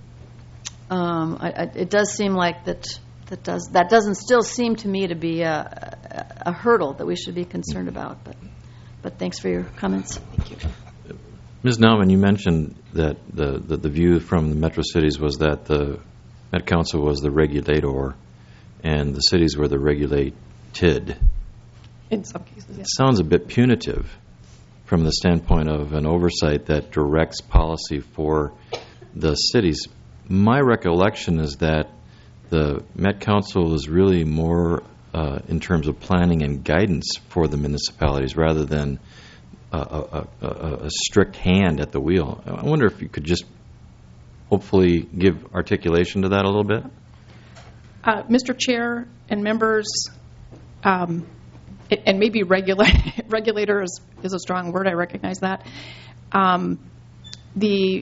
um, I, I, it does seem like that. That does that doesn't still seem to me to be a, a, a hurdle that we should be concerned about. But, but thanks for your comments. Thank you. Miz Nauman, you mentioned that the, the the view from the Metro Cities was that the Met Council was the regulator, and the cities were the regulated. In some cases, yes. It sounds a bit punitive from the standpoint of an oversight that directs policy for the cities. My recollection is that the Met Council is really more uh, in terms of planning and guidance for the municipalities rather than a, a, a, a strict hand at the wheel. I wonder if you could just hopefully give articulation to that a little bit. Uh, Mister Chair and members, um, and maybe regula- regulator is, is a strong word, I recognize that. Um, the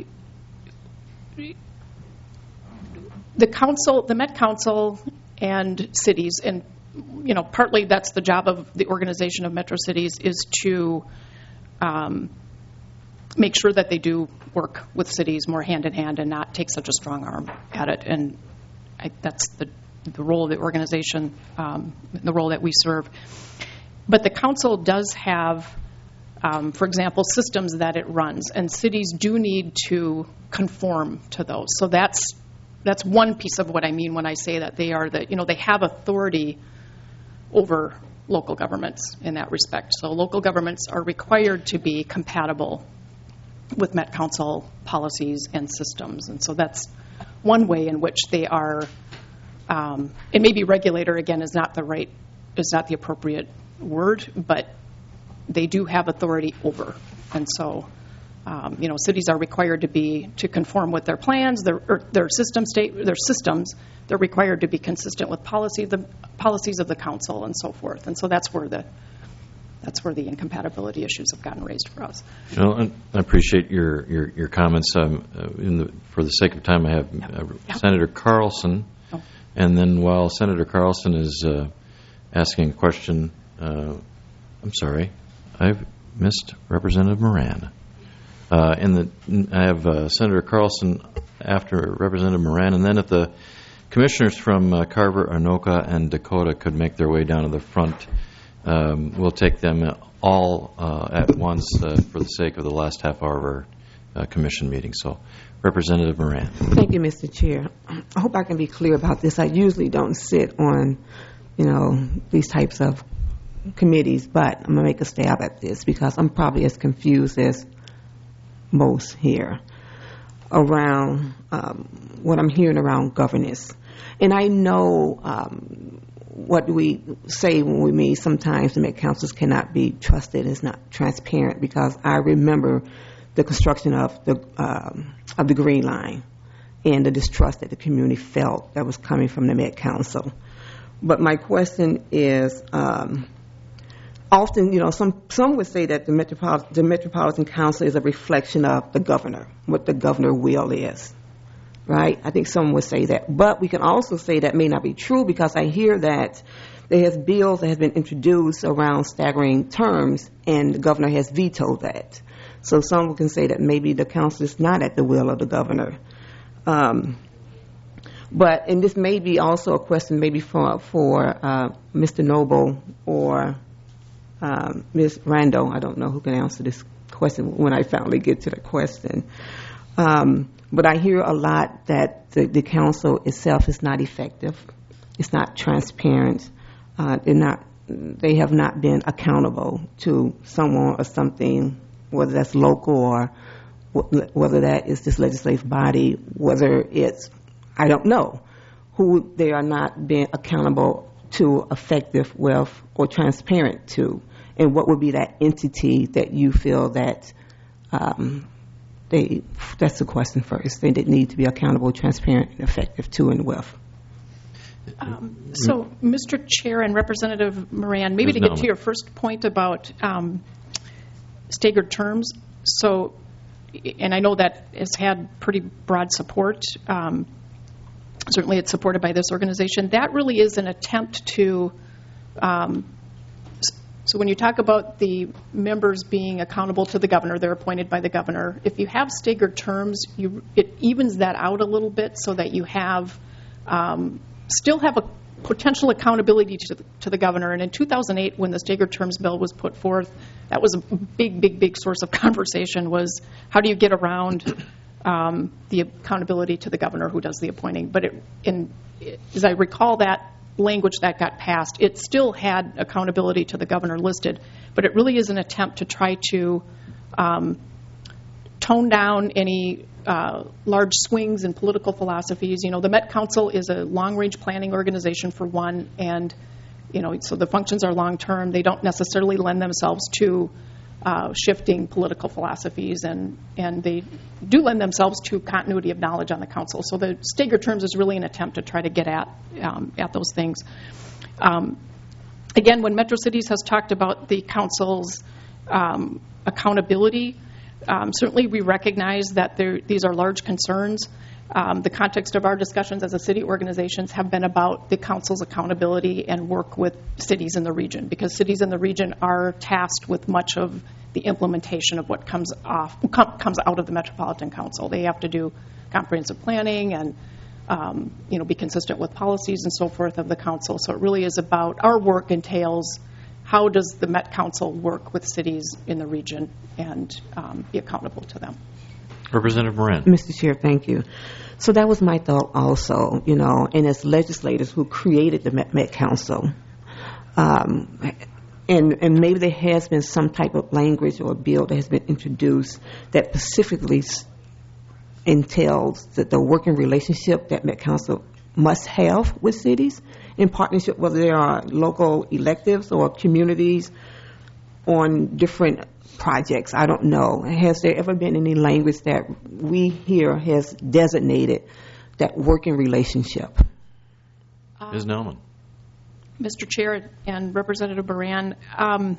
the council, the Met Council and cities, and you know, partly that's the job of the organization of Metro Cities, is to um, make sure that they do work with cities more hand in hand and not take such a strong arm at it. And I, that's the the role of the organization, um, the role that we serve. But the council does have, um, for example, systems that it runs, and cities do need to conform to those. So that's that's one piece of what I mean when I say that they are the, you know, they have authority over local governments in that respect. So local governments are required to be compatible with Met Council policies and systems, and so that's one way in which they are. Um, and maybe regulator again is not the right, is not the appropriate word, but they do have authority over, and so um, you know, cities are required to be to conform with their plans, their or their system state, their systems. They're required to be consistent with policy, the policies of the council, and so forth. And so that's where the that's where the incompatibility issues have gotten raised for us. Well, I appreciate your your, your comments. Um, uh, in the, for the sake of time, I have yeah. uh, Yeah. Senator Carlson. Oh. And then while Senator Carlson is uh, asking a question, uh, I'm sorry, I've missed Representative Moran. Uh, and the, I have uh, Senator Carlson after Representative Moran, and then if the commissioners from uh, Carver, Anoka, and Dakota could make their way down to the front, um, we'll take them all uh, at once uh, for the sake of the last half hour of our uh, commission meeting. So, Representative Moran. Thank you, Mister Chair. I hope I can be clear about this. I usually don't sit on, you know, these types of committees, but I'm going to make a stab at this because I'm probably as confused as most here around um, what I'm hearing around governance. And I know um, what we say when we meet sometimes the Met Councils cannot be trusted. It's not transparent because I remember the construction of the um, of the Green Line and the distrust that the community felt that was coming from the Met Council. But my question is, um, often, you know, some some would say that the Metropolitan, the Metropolitan Council is a reflection of the governor, what the governor will is, right? I think some would say that. But we can also say that may not be true because I hear that there has bills that have been introduced around staggering terms, and the governor has vetoed that. So some can say that maybe the council is not at the will of the governor. Um, but, and this may be also a question maybe for, for uh, Mister Noble or um, Miz Randall. I don't know who can answer this question when I finally get to the question. Um, but I hear a lot that the, the council itself is not effective. It's not transparent. Uh, they're not, they have not been accountable to someone or something, whether that's local or whether that is this legislative body, whether it's, I don't know, who they are not being accountable to effective with or transparent to, and what would be that entity that you feel that um, they, that's the question first, they did need to be accountable, transparent, and effective to and with. Um, so, Mister Chair and Representative Moran, maybe to get to your first point about um, staggered terms. So, and I know that has had pretty broad support. Um, certainly it's supported by this organization. That really is an attempt to, um, so when you talk about the members being accountable to the governor, they're appointed by the governor. If you have staggered terms, you, it evens that out a little bit so that you have, um, still have a potential accountability to the, to the governor. And in two thousand eight, when the staggered terms bill was put forth, that was a big, big, big source of conversation was how do you get around um, the accountability to the governor who does the appointing. But it, in, as I recall that language that got passed, it still had accountability to the governor listed. But it really is an attempt to try to um, tone down any Uh, large swings in political philosophies. You know, the Met Council is a long-range planning organization for one, and, you know, so the functions are long-term. They don't necessarily lend themselves to uh, shifting political philosophies, and, and they do lend themselves to continuity of knowledge on the council. So the staggered terms is really an attempt to try to get at, um, at those things. Um, again, when Metro Cities has talked about the council's um, accountability, um, certainly we recognize that there, these are large concerns. Um, the context of our discussions as a city organizations have been about the council's accountability and work with cities in the region, because cities in the region are tasked with much of the implementation of what comes off com- comes out of the Metropolitan Council. They have to do comprehensive planning and um, you know be consistent with policies and so forth of the council. So it really is about our work entails how does the Met Council work with cities in the region and um, be accountable to them. Representative Moran. Mister Chair, thank you. So that was my thought also, you know, and as legislators who created the Met, Met Council, um, and, and maybe there has been some type of language or bill that has been introduced that specifically entails that the working relationship that Met Council must have with cities in partnership, whether there are local electives or communities on different projects. I don't know. Has there ever been any language that we here has designated that working relationship? Miz Nauman. Mister Chair and Representative Moran, um,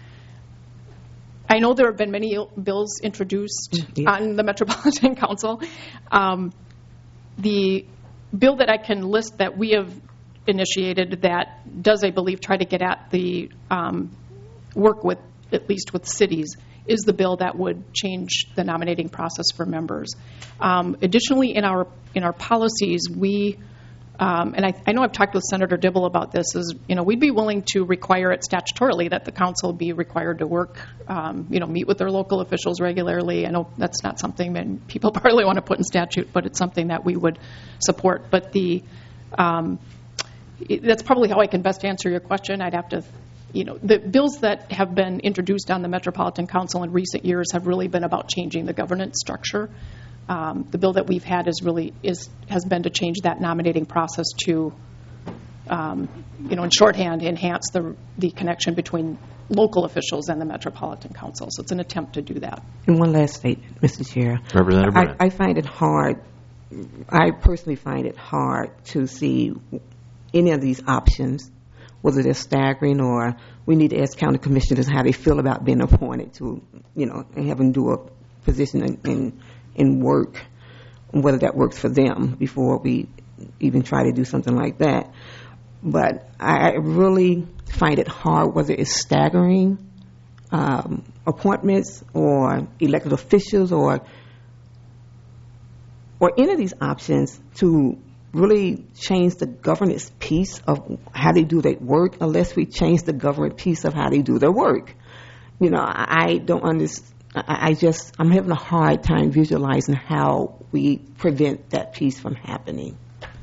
I know there have been many bills introduced yeah. on the Metropolitan Council. Um, the bill that I can list that we have initiated that does, I believe, try to get at the um, work with at least with cities, is the bill that would change the nominating process for members. Um, additionally, in our in our policies, we, um, and I, I know I've talked with Senator Dibble about this, is, you know, we'd be willing to require it statutorily that the council be required to work, um, you know, meet with their local officials regularly. I know that's not something that people probably want to put in statute, but it's something that we would support. But the, um, it, that's probably how I can best answer your question. I'd have to You know, the bills that have been introduced on the Metropolitan Council in recent years have really been about changing the governance structure. Um, the bill that we've had is really is has been to change that nominating process to, um, you know, in shorthand, enhance the the connection between local officials and the Metropolitan Council. So it's an attempt to do that. And one last statement, Mister Chair. Representative Brand. I, I find it hard. I personally find it hard to see any of these options, whether they're staggering or we need to ask county commissioners how they feel about being appointed to, you know, and having to do a position in, in, in work, and whether that works for them before we even try to do something like that. But I really find it hard, whether it's staggering um, appointments or elected officials or or any of these options to really change the governance piece of how they do their work unless we change the government piece of how they do their work. You know, I don't understand. I just, I'm having a hard time visualizing how we prevent that piece from happening.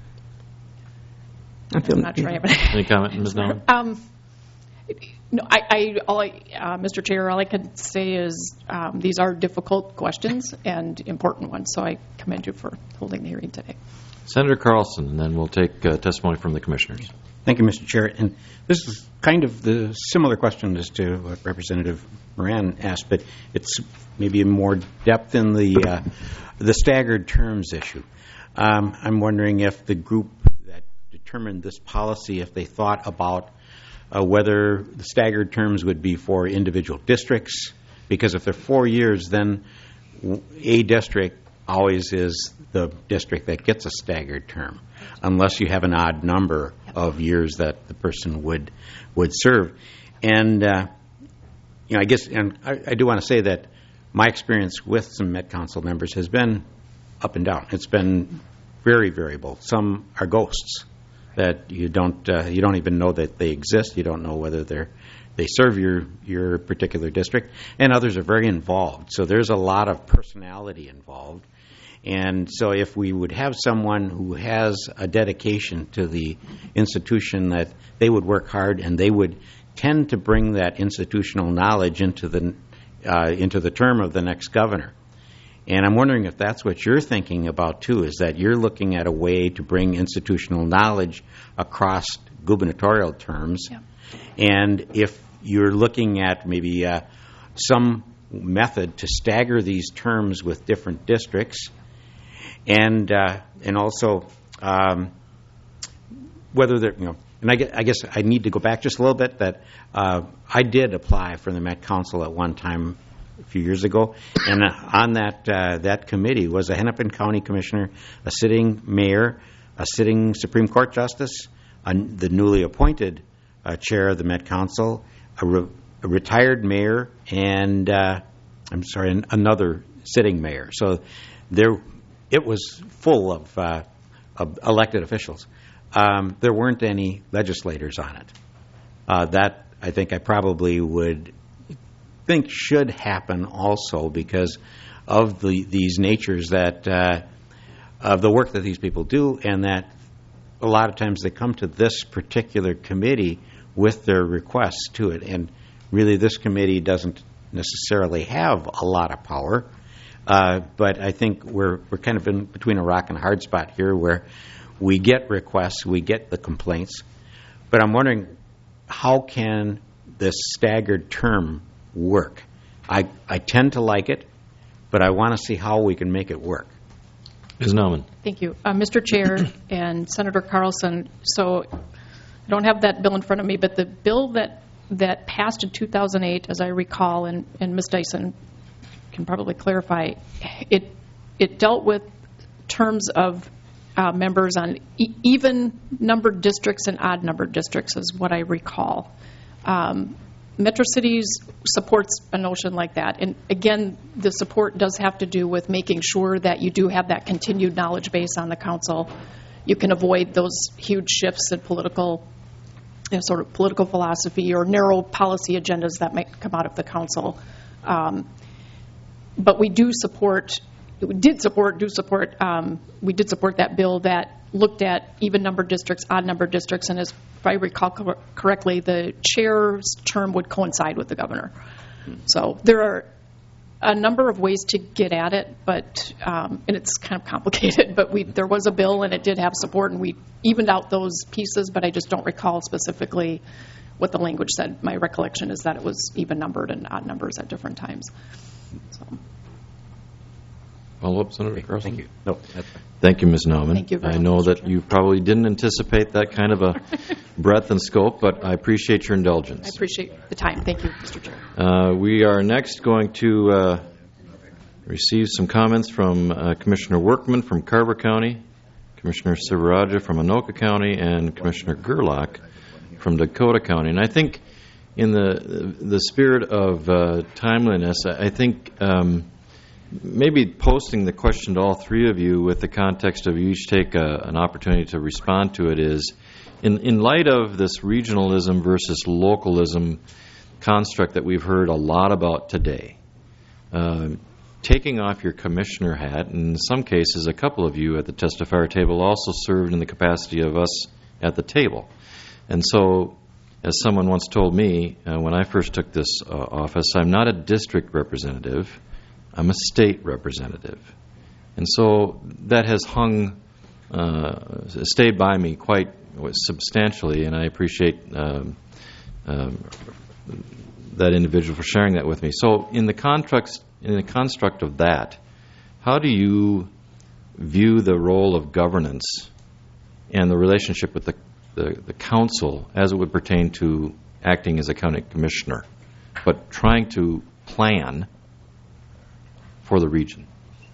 I feel I'm not sure I have any- Any comment, Miz Nolan? Um, no, I, I, all I, uh, Mister Chair, all I can say is um, these are difficult questions and important ones, so I commend you for holding the hearing today. Senator Carlson, and then we'll take uh, testimony from the commissioners. Thank you, Mister Chair. And this is kind of the similar question as to what Representative Moran asked, but it's maybe in more depth in the uh, the staggered terms issue. Um, I'm wondering if the group that determined this policy, if they thought about uh, whether the staggered terms would be for individual districts, because if they're four years, then a district always is the district that gets a staggered term, unless you have an odd number of years that the person would would serve. And uh, you know, I guess, and I, I do want to say that my experience with some Met Council members has been up and down. It's been very variable. Some are ghosts that you don't uh, you don't even know that they exist. You don't know whether they're they serve your your particular district, and others are very involved. So there's a lot of personality involved. And so if we would have someone who has a dedication to the institution, that they would work hard and they would tend to bring that institutional knowledge into the uh, into the term of the next governor. And I'm wondering if that's what you're thinking about too, is that you're looking at a way to bring institutional knowledge across gubernatorial terms. Yeah. And if you're looking at maybe uh, some method to stagger these terms with different districts, and uh, and also um, whether there, you know, and I guess, I guess I need to go back just a little bit, that uh, I did apply for the Met Council at one time a few years ago, and uh, on that uh, that committee was a Hennepin County Commissioner, a sitting mayor, a sitting Supreme Court Justice, a, the newly appointed uh, chair of the Met Council, a, re, a retired mayor, and uh, I'm sorry, an, another sitting mayor. So there, it was full of, uh, of elected officials. Um, there weren't any legislators on it. Uh, that, I think, I probably would think should happen also because of the these natures that uh, of the work that these people do, and that a lot of times they come to this particular committee with their requests to it, and really this committee doesn't necessarily have a lot of power. Uh, but I think we're we're kind of in between a rock and a hard spot here, where we get requests, we get the complaints, but I'm wondering, how can this staggered term work? I, I tend to like it, but I want to see how we can make it work. Miz Nauman. Thank you. Uh, Mister Chair and Senator Carlson, so I don't have that bill in front of me, but the bill that, that passed in two thousand eight, as I recall, and, and Miz Dyson can probably clarify, it, it dealt with terms of Uh, members on e- even numbered districts and odd numbered districts is what I recall. Um, Metro Cities supports a notion like that. And again, the support does have to do with making sure that you do have that continued knowledge base on the council. You can avoid those huge shifts in political, you know, sort of political philosophy or narrow policy agendas that might come out of the council. Um, but we do support We did support, do support, um, we did support that bill that looked at even numbered districts, odd numbered districts, and as if I recall cor- correctly, the chair's term would coincide with the governor. So there are a number of ways to get at it, but um, and it's kind of complicated. But we there was a bill and it did have support, and we evened out those pieces. But I just don't recall specifically what the language said. My recollection is that it was even numbered and odd numbers at different times. So. Follow up, Senator Carlson? Thank you. No, that's fine. Thank you, Miz Nauman. Thank you very I know much, that Chair. you probably didn't anticipate that kind of a breadth and scope, but I appreciate your indulgence. I appreciate the time. Thank you, Mister Chair. Uh, we are next going to uh, receive some comments from uh, Commissioner Workman from Carver County, Commissioner Sivaraja from Anoka County, and Commissioner Gerlach from Dakota County. And I think in the the spirit of uh, timeliness, I think um, maybe posting the question to all three of you with the context of you each take a, an opportunity to respond to it is, in, in light of this regionalism versus localism construct that we've heard a lot about today, uh, taking off your commissioner hat, and in some cases a couple of you at the testifier table also served in the capacity of us at the table. And so, as someone once told me uh, when I first took this uh, office, I'm not a district representative, I'm a state representative. And so that has hung, uh, stayed by me quite substantially, and I appreciate um, um, that individual for sharing that with me. So in the construct, in the construct of that, how do you view the role of governance and the relationship with the, the, the council as it would pertain to acting as a county commissioner, but trying to plan for the region?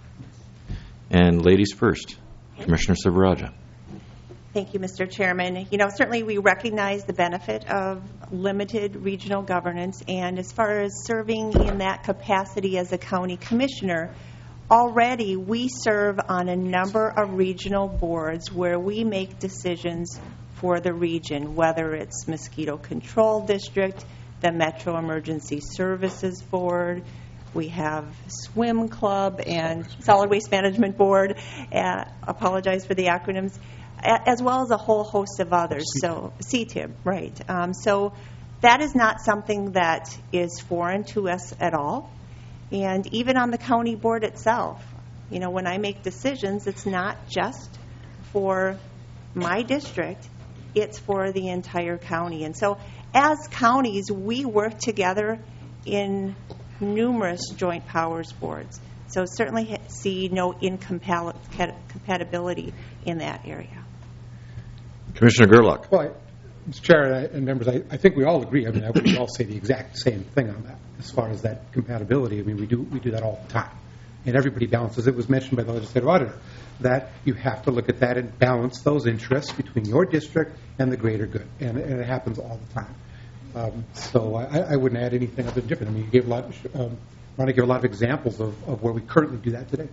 And ladies first, Commissioner Sivaraja. Thank you, Mister Chairman. You know, certainly we recognize the benefit of limited regional governance, and as far as serving in that capacity as a county commissioner, already we serve on a number of regional boards where we make decisions for the region, whether it's Mosquito Control District, the Metro Emergency Services Board, we have Swim Club and Solid Waste Management Board, uh, apologize for the acronyms, as well as a whole host of others. So C T I B, right. Um, so that is not something that is foreign to us at all. And even on the county board itself, you know, when I make decisions, it's not just for my district, it's for the entire county. And so as counties, we work together in numerous joint powers boards. So certainly see no incompatibility in that area. Commissioner Gerlach. Well, Mister Chair and, I, and members, I, I think we all agree. I mean, I, we all say the exact same thing on that as far as that compatibility. I mean, we do we do that all the time, and everybody balances. It was mentioned by the legislative auditor that you have to look at that and balance those interests between your district and the greater good, and, and it happens all the time. Um, so I, I wouldn't add anything other than different. I mean, you gave a lot. Um, I want to give a lot of examples of, of where we currently do that today.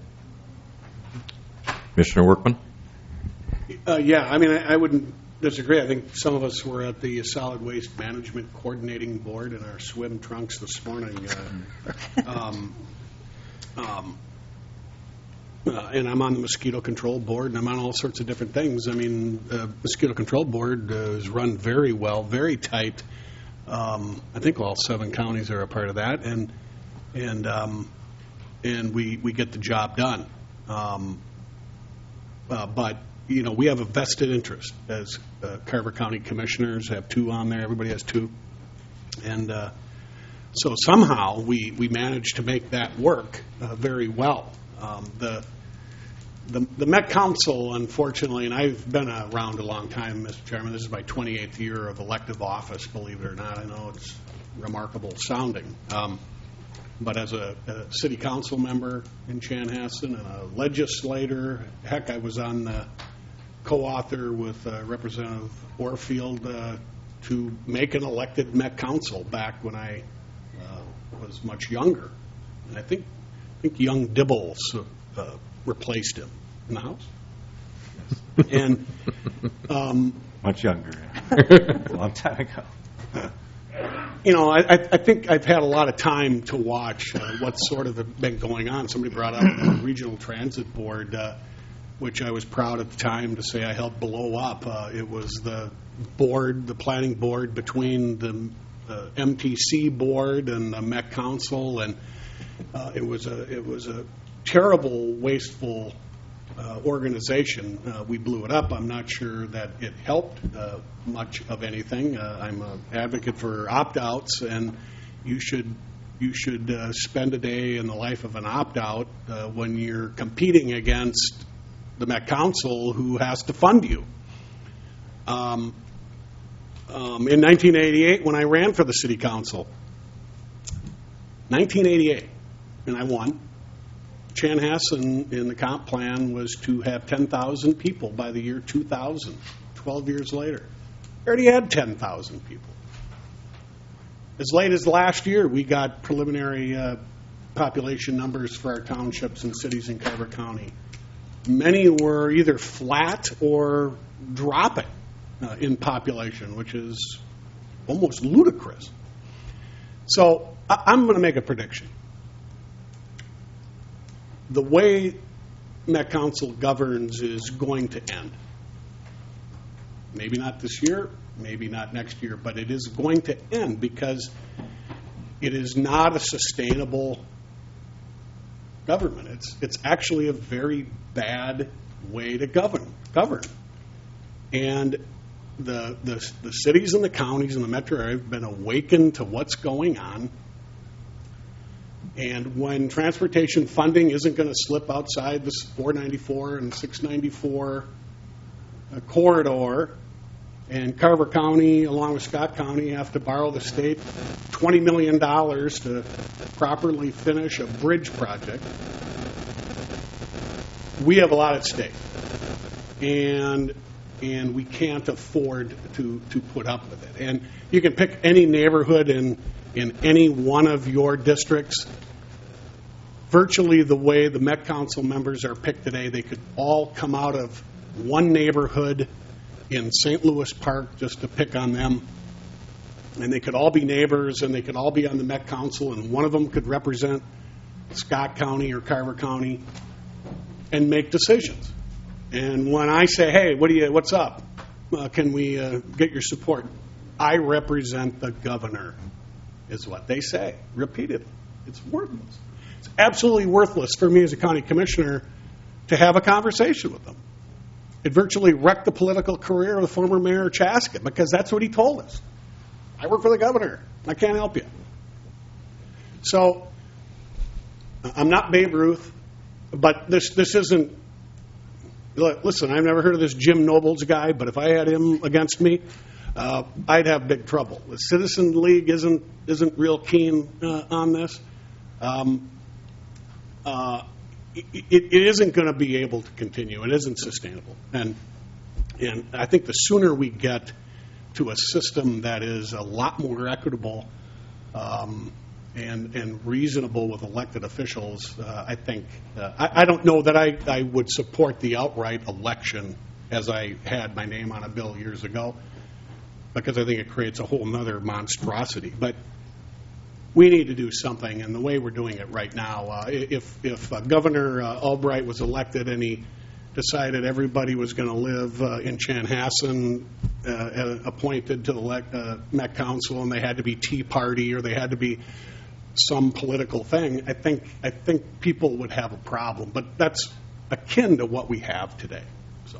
Commissioner Workman? Uh, yeah, I mean, I, I wouldn't disagree. I think some of us were at the Solid Waste Management Coordinating Board in our swim trunks this morning. Uh, um, um, uh, and I'm on the Mosquito Control Board, and I'm on all sorts of different things. I mean, the Mosquito Control Board uh, is run very well, very tight. Um, I think all seven counties are a part of that, and and um, and we, we get the job done. Um, uh, but you know, we have a vested interest as uh, Carver County commissioners. Have two on there. Everybody has two, and uh, so somehow we we managed to make that work uh, very well. Um, the The, the Met Council, unfortunately, and I've been around a long time, Mister Chairman. This is my twenty-eighth year of elective office, believe it or not. I know it's remarkable sounding. Um, but as a, a city council member in Chanhassen and a legislator, heck, I was on the co-author with uh, Representative Orfield uh, to make an elected Met Council back when I uh, was much younger. And I think, I think young Dibbles uh, replaced him in the House. And um, much younger, a long time ago. You know, I, I think I've had a lot of time to watch uh, what's sort of been going on. Somebody brought up the Regional Transit Board, uh, which I was proud at the time to say I helped blow up. Uh, it was the board, the planning board between the uh, M T C board and the Met Council, and uh, it was a it was a terrible, wasteful uh, organization. Uh, we blew it up. I'm not sure that it helped uh, much of anything. Uh, I'm an advocate for opt-outs, and you should you should uh, spend a day in the life of an opt-out uh, when you're competing against the Met Council, who has to fund you. Um, um, in nineteen eighty-eight, when I ran for the city council, nineteen eighty-eight, and I won. Chanhassen in the comp plan was to have ten thousand people by the year two thousand, twelve years later. We already had ten thousand people. As late as last year, we got preliminary uh, population numbers for our townships and cities in Carver County. Many were either flat or dropping uh, in population, which is almost ludicrous. So I- I'm going to make a prediction. The way Met Council governs is going to end. Maybe not this year, maybe not next year, but it is going to end because it is not a sustainable government. It's it's actually a very bad way to govern. Govern, and the the the cities and the counties and the metro area have been awakened to what's going on. And when transportation funding isn't going to slip outside this four ninety-four and six ninety-four uh, corridor, and Carver County, along with Scott County, have to borrow the state twenty million dollars to properly finish a bridge project, we have a lot at stake. And and we can't afford to, to put up with it. And you can pick any neighborhood in in any one of your districts. Virtually the way the Met Council members are picked today, they could all come out of one neighborhood in Saint Louis Park, just to pick on them. And they could all be neighbors, and they could all be on the Met Council, and one of them could represent Scott County or Carver County and make decisions. And when I say, hey, what do you, what's up? Uh, can we uh, get your support? I represent the governor, is what they say, repeatedly. It's worthless. It's absolutely worthless for me as a county commissioner to have a conversation with them. It virtually wrecked the political career of the former Mayor Chaska, because that's what he told us. I work for the governor. I can't help you. So I'm not Babe Ruth, but this this isn't. Listen, I've never heard of this Jim Nobles guy, but if I had him against me, uh, I'd have big trouble. The Citizen League isn't isn't real keen uh, on this. Um, uh, it, it isn't going to be able to continue. It isn't sustainable. And and I think the sooner we get to a system that is a lot more equitable um, and and reasonable with elected officials, uh, I think, uh, I, I don't know that I, I would support the outright election as I had my name on a bill years ago, because I think it creates a whole nother monstrosity. But we need to do something, and the way we're doing it right now, uh, if, if uh, Governor uh, Albright was elected and he decided everybody was going to live uh, in Chanhassen, uh, appointed to the uh, Met Council, and they had to be Tea Party or they had to be some political thing, I think I think people would have a problem. But that's akin to what we have today. So,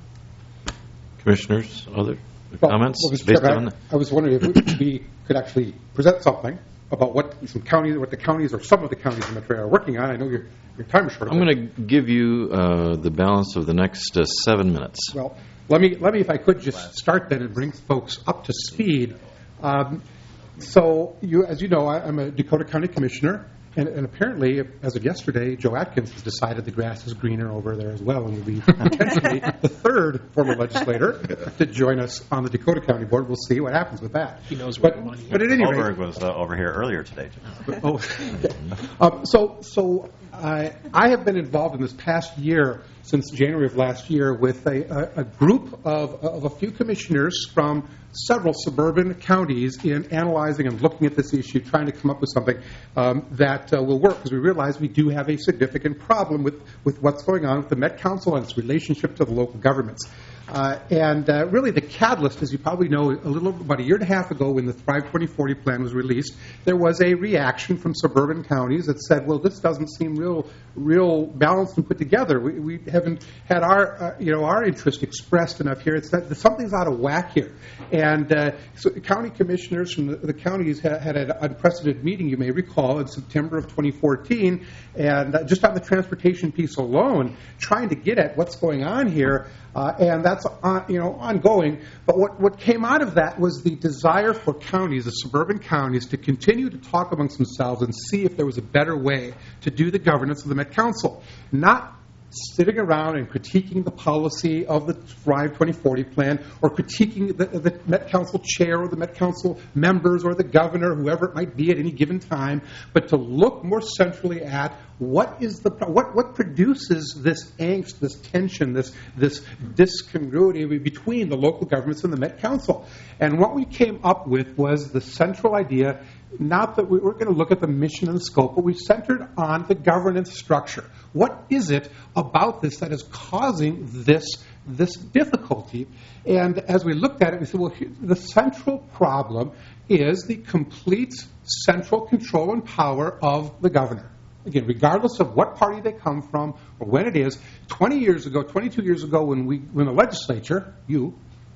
Commissioners, other Well, comments well, Mister based Chairman, on the I, I was wondering if we, we could actually present something about what some counties, what the counties or some of the counties in Metro are working on. I know your your time is short. I'm going to give you uh, the balance of the next uh, seven minutes. Well, let me let me if I could just start then and bring folks up to speed. Um, so, you, as you know, I, I'm a Dakota County Commissioner, and, and apparently, as of yesterday, Joe Atkins has decided the grass is greener over there as well, and will be potentially the third former legislator to join us on the Dakota County Board. We'll see what happens with that. He knows where but, the money is. But at any rate, Holberg was uh, over here earlier today. Oh, okay. um, so so I, I have been involved in this past year, since January of last year, with a, a, a group of, of a few commissioners from several suburban counties in analyzing and looking at this issue, trying to come up with something um, that uh, will work, because we realize we do have a significant problem with, with what's going on with the Met Council and its relationship to the local governments. Uh, and uh, really the catalyst, as you probably know, a little about a year and a half ago when the Thrive twenty forty plan was released, there was a reaction from suburban counties that said, well, this doesn't seem real real balanced and put together. We, we haven't had our uh, you know our interest expressed enough here. It's that something's out of whack here. And uh, so the county commissioners from the, the counties had, had an unprecedented meeting, you may recall, in September of twenty fourteen, and uh, just on the transportation piece alone, trying to get at what's going on here. Uh, and that's uh, you know ongoing. But what, what came out of that was the desire for counties, the suburban counties, to continue to talk amongst themselves and see if there was a better way to do the governance of the Met Council. Not sitting around and critiquing the policy of the Thrive twenty forty plan, or critiquing the, the Met Council chair or the Met Council members or the governor, whoever it might be at any given time, but to look more centrally at what is the what what produces this angst, this tension, this this discongruity between the local governments and the Met Council. And what we came up with was the central idea. Not that we we're going to look at the mission and the scope, but we centered on the governance structure. What is it about this that is causing this this difficulty? And as we looked at it, we said, well, the central problem is the complete central control and power of the governor. Again, regardless of what party they come from or when it is, twenty years ago, twenty-two years ago, when we when the legislature, you,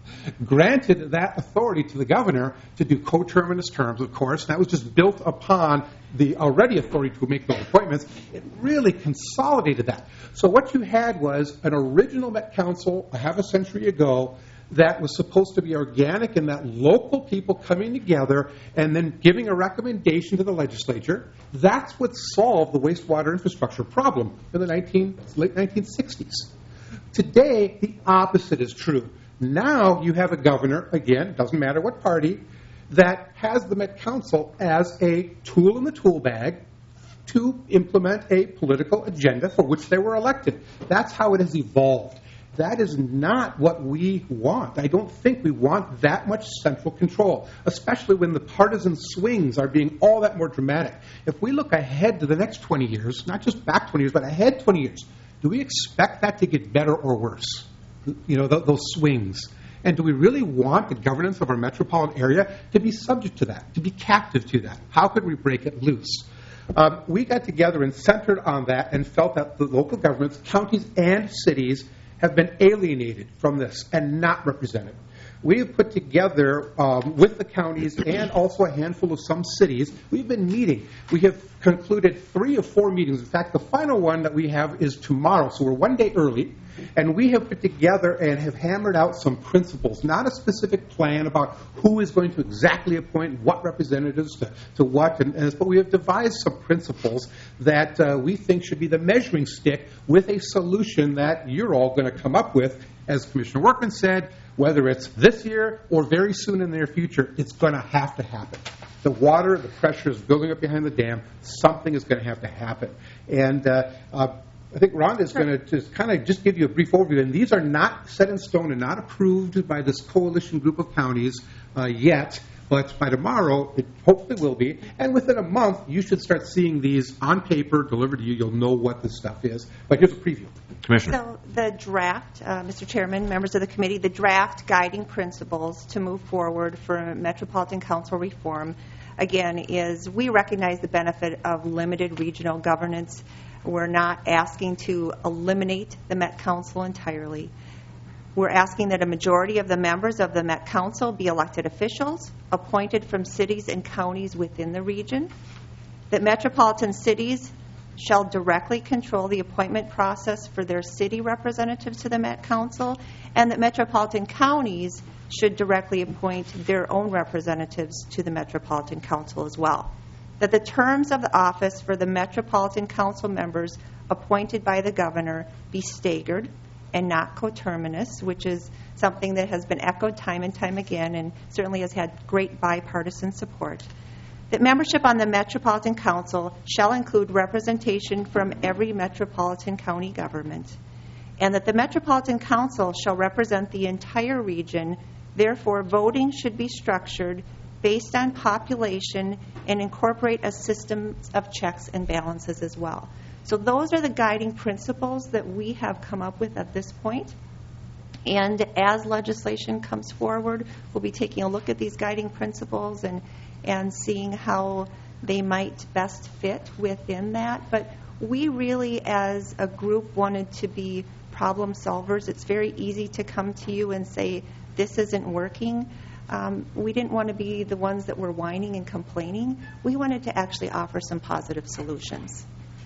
granted that authority to the governor to do coterminous terms, of course, and that was just built upon the already authority to make those appointments. It really consolidated that. So what you had was an original Met Council a half a century ago that was supposed to be organic in that local people coming together and then giving a recommendation to the legislature. That's what solved the wastewater infrastructure problem in the nineteen, late nineteen sixties. Today, the opposite is true. Now you have a governor, again, doesn't matter what party, that has the Met Council as a tool in the tool bag to implement a political agenda for which they were elected. That's how it has evolved. That is not what we want. I don't think we want that much central control, especially when the partisan swings are being all that more dramatic. If we look ahead to the next twenty years, not just back twenty years, but ahead twenty years, do we expect that to get better or worse? You know, th- those swings. And do we really want the governance of our metropolitan area to be subject to that, to be captive to that? How could we break it loose? Um, we got together and centered on that and felt that the local governments, counties and cities, have been alienated from this and not represented. we have put together, um, with the counties and also a handful of some cities, we've been meeting. We have concluded three or four meetings. In fact, the final one that we have is tomorrow, so we're one day early. And we have put together and have hammered out some principles, not a specific plan about who is going to exactly appoint what representatives to, to what, and, and, but we have devised some principles that uh, we think should be the measuring stick with a solution that you're all going to come up with. As Commissioner Workman said, whether it's this year or very soon in the near future, it's going to have to happen. The water, the pressure is building up behind the dam. Something is going to have to happen. And uh, uh, I think Rhonda is going to just kind of just give you a brief overview. And these are not set in stone and not approved by this coalition group of counties uh, yet. But by tomorrow, it hopefully will be. And within a month, you should start seeing these on paper delivered to you. You'll know what this stuff is. But here's a preview. Commissioner. So the draft, uh, Mister Chairman, members of the committee, the draft guiding principles to move forward for Metropolitan Council reform, again, is we recognize the benefit of limited regional governance. We're not asking to eliminate the Met Council entirely. We're asking that a majority of the members of the Met Council be elected officials appointed from cities and counties within the region, that metropolitan cities shall directly control the appointment process for their city representatives to the Met Council, and that metropolitan counties should directly appoint their own representatives to the Metropolitan Council as well. That the terms of the office for the Metropolitan Council members appointed by the governor be staggered and not coterminous, which is something that has been echoed time and time again and certainly has had great bipartisan support. That membership on the Metropolitan Council shall include representation from every metropolitan county government, and that the Metropolitan Council shall represent the entire region. Therefore, voting should be structured based on population and incorporate a system of checks and balances as well. So those are the guiding principles that we have come up with at this point. And as legislation comes forward, we'll be taking a look at these guiding principles and, and seeing how they might best fit within that. But we really, as a group, wanted to be problem solvers. It's very easy to come to you and say, this isn't working. Um, we didn't want to be the ones that were whining and complaining. We wanted to actually offer some positive solutions.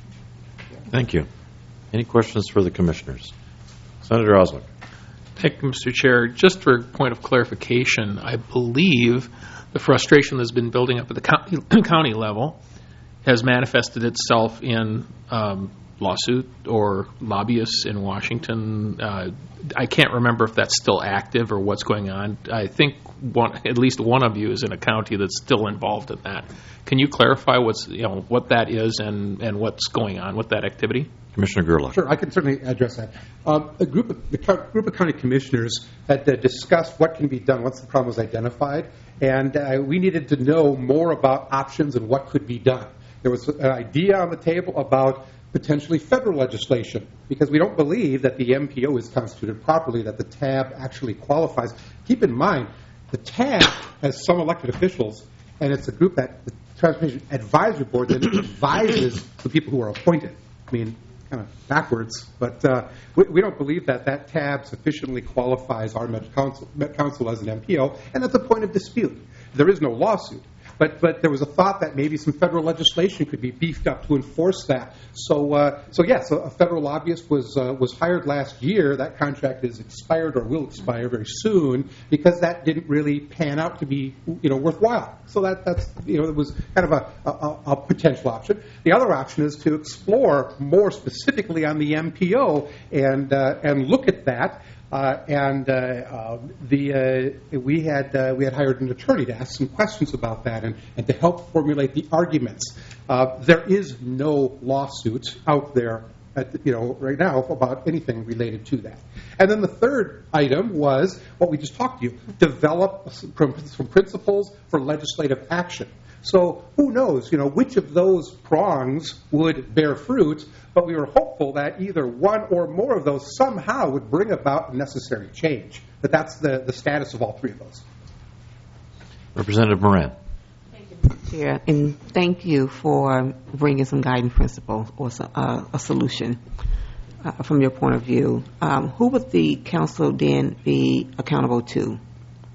Thank you. Any questions for the commissioners? Senator Oswick. Thank you, Mister Chair. Just for a point of clarification, I believe the frustration that's been building up at the county, county level has manifested itself in um, lawsuit or lobbyists in Washington. Uh, I can't remember if that's still active or what's going on. I think one, at least one of you is in a county that's still involved in that. Can you clarify what's you know what that is and, and what's going on with that activity? Commissioner Gerlach. Sure, I can certainly address that. Um, a group of, the group of county commissioners had uh, discussed what can be done once the problem was identified, and uh, we needed to know more about options and what could be done. There was an idea on the table about potentially federal legislation, because we don't believe that the M P O is constituted properly, that the T A B actually qualifies. Keep in mind, the T A B has some elected officials, and it's a group that the Transportation Advisory Board that advises the people who are appointed. I mean, kind of backwards, but uh, we, we don't believe that that T A B sufficiently qualifies our Met Council, Met Council as an M P O, and that's a point of dispute. There is no lawsuit. But but there was a thought that maybe some federal legislation could be beefed up to enforce that. So uh, so yes, a, a federal lobbyist was uh, was hired last year. That contract is expired or will expire very soon because that didn't really pan out to be you know worthwhile. So that that's you know it was kind of a, a, a potential option. The other option is to explore more specifically on the M P O and uh, and look at that. Uh, and uh, uh, the uh, we had uh, we had hired an attorney to ask some questions about that and, and to help formulate the arguments. Uh, there is no lawsuit out there, at the, you know, right now about anything related to that. And then the third item was what we just talked to you: develop some, some principles for legislative action. So who knows, you know, which of those prongs would bear fruit, but we were hopeful that either one or more of those somehow would bring about necessary change. But that's the, the status of all three of those. Representative Moran. Thank you, Mister Chair, and thank you for bringing some guiding principles or some, uh, a solution uh, from your point of view. Um, who would the council then be accountable to?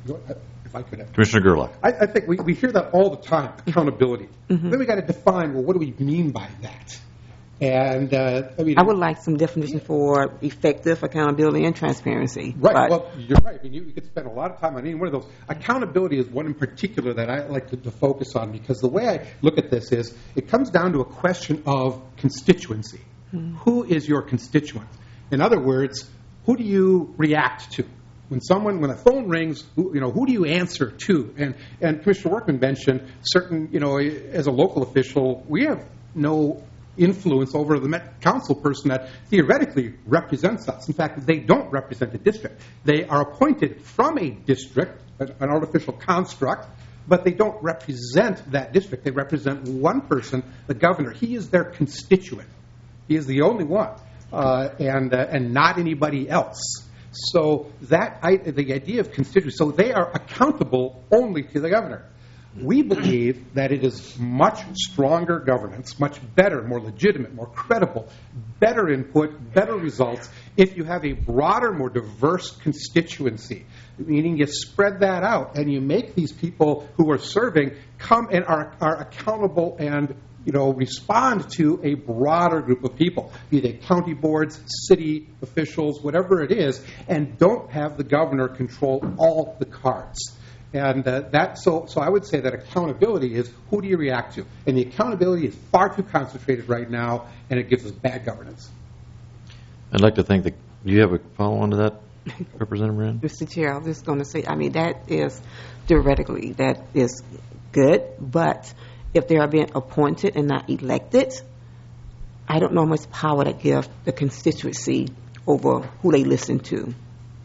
if I could. Commissioner Gerlach. I, I think we, we hear that all the time, accountability. Mm-hmm. Then we got to define, well, what do we mean by that? And uh, I mean, I would like some definition for effective accountability and transparency. Right. But Well, you're right. I mean, you, you could spend a lot of time on any one of those. Accountability is one in particular that I like to, to focus on, because the way I look at this is it comes down to a question of constituency. Mm-hmm. Who is your constituent? In other words, who do you react to? When someone, when a phone rings, who, you know, who do you answer to? And and Commissioner Workman mentioned certain, you know, as a local official, we have no influence over the Met Council person that theoretically represents us. In fact, they don't represent the district. They are appointed from a district, an artificial construct, but they don't represent that district. They represent one person, the governor. He is their constituent. He is the only one, uh, and uh, and not anybody else. So that I, the idea of constituency, so they are accountable only to the governor. We believe that it is much stronger governance, much better, more legitimate, more credible, better input, better results if you have a broader, more diverse constituency, meaning you spread that out and you make these people who are serving come and are, are accountable and, you know, respond to a broader group of people, be they county boards, city officials, whatever it is, and don't have the governor control all the cards. And uh, that, so, so I would say that accountability is who do you react to? And the accountability is far too concentrated right now, and it gives us bad governance. I'd like to think that, do you have a follow-on to that, Representative Moran? Mister Chair, I was just going to say, I mean, that is theoretically, that is good, but if they are being appointed and not elected, I don't know how much power that gives the constituency over who they listen to.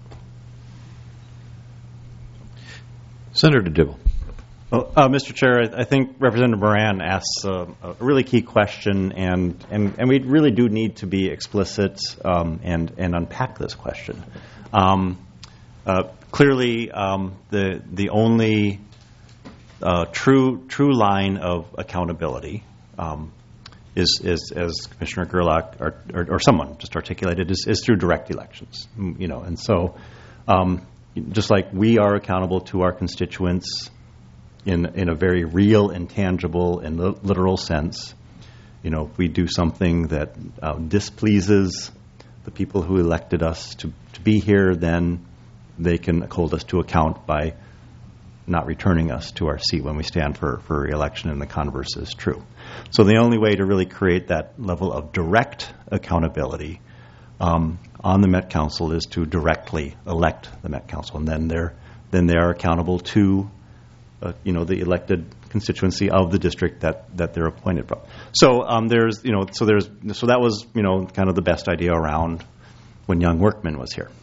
Senator Dibble. Well, uh, Mister Chair, I, I think Representative Moran asks uh, a really key question, and, and, and we really do need to be explicit um, and, and unpack this question. Um, uh, clearly, um, the the only uh, true true line of accountability um, is, is, as Commissioner Gerlach or, or, or someone just articulated, is, is through direct elections. You know, and so. Um, Just like we are accountable to our constituents in in a very real and tangible and li- literal sense, you know, if we do something that uh, displeases the people who elected us to, to be here, then they can hold us to account by not returning us to our seat when we stand for, for re-election, and the converse is true. So the only way to really create that level of direct accountability um, on the Met Council is to directly elect the Met Council, and then they're then they are accountable to, uh, you know, the elected constituency of the district that, that they're appointed from. So um, there's, you know, so there's so that was, you know, kind of the best idea around when Young Workman was here,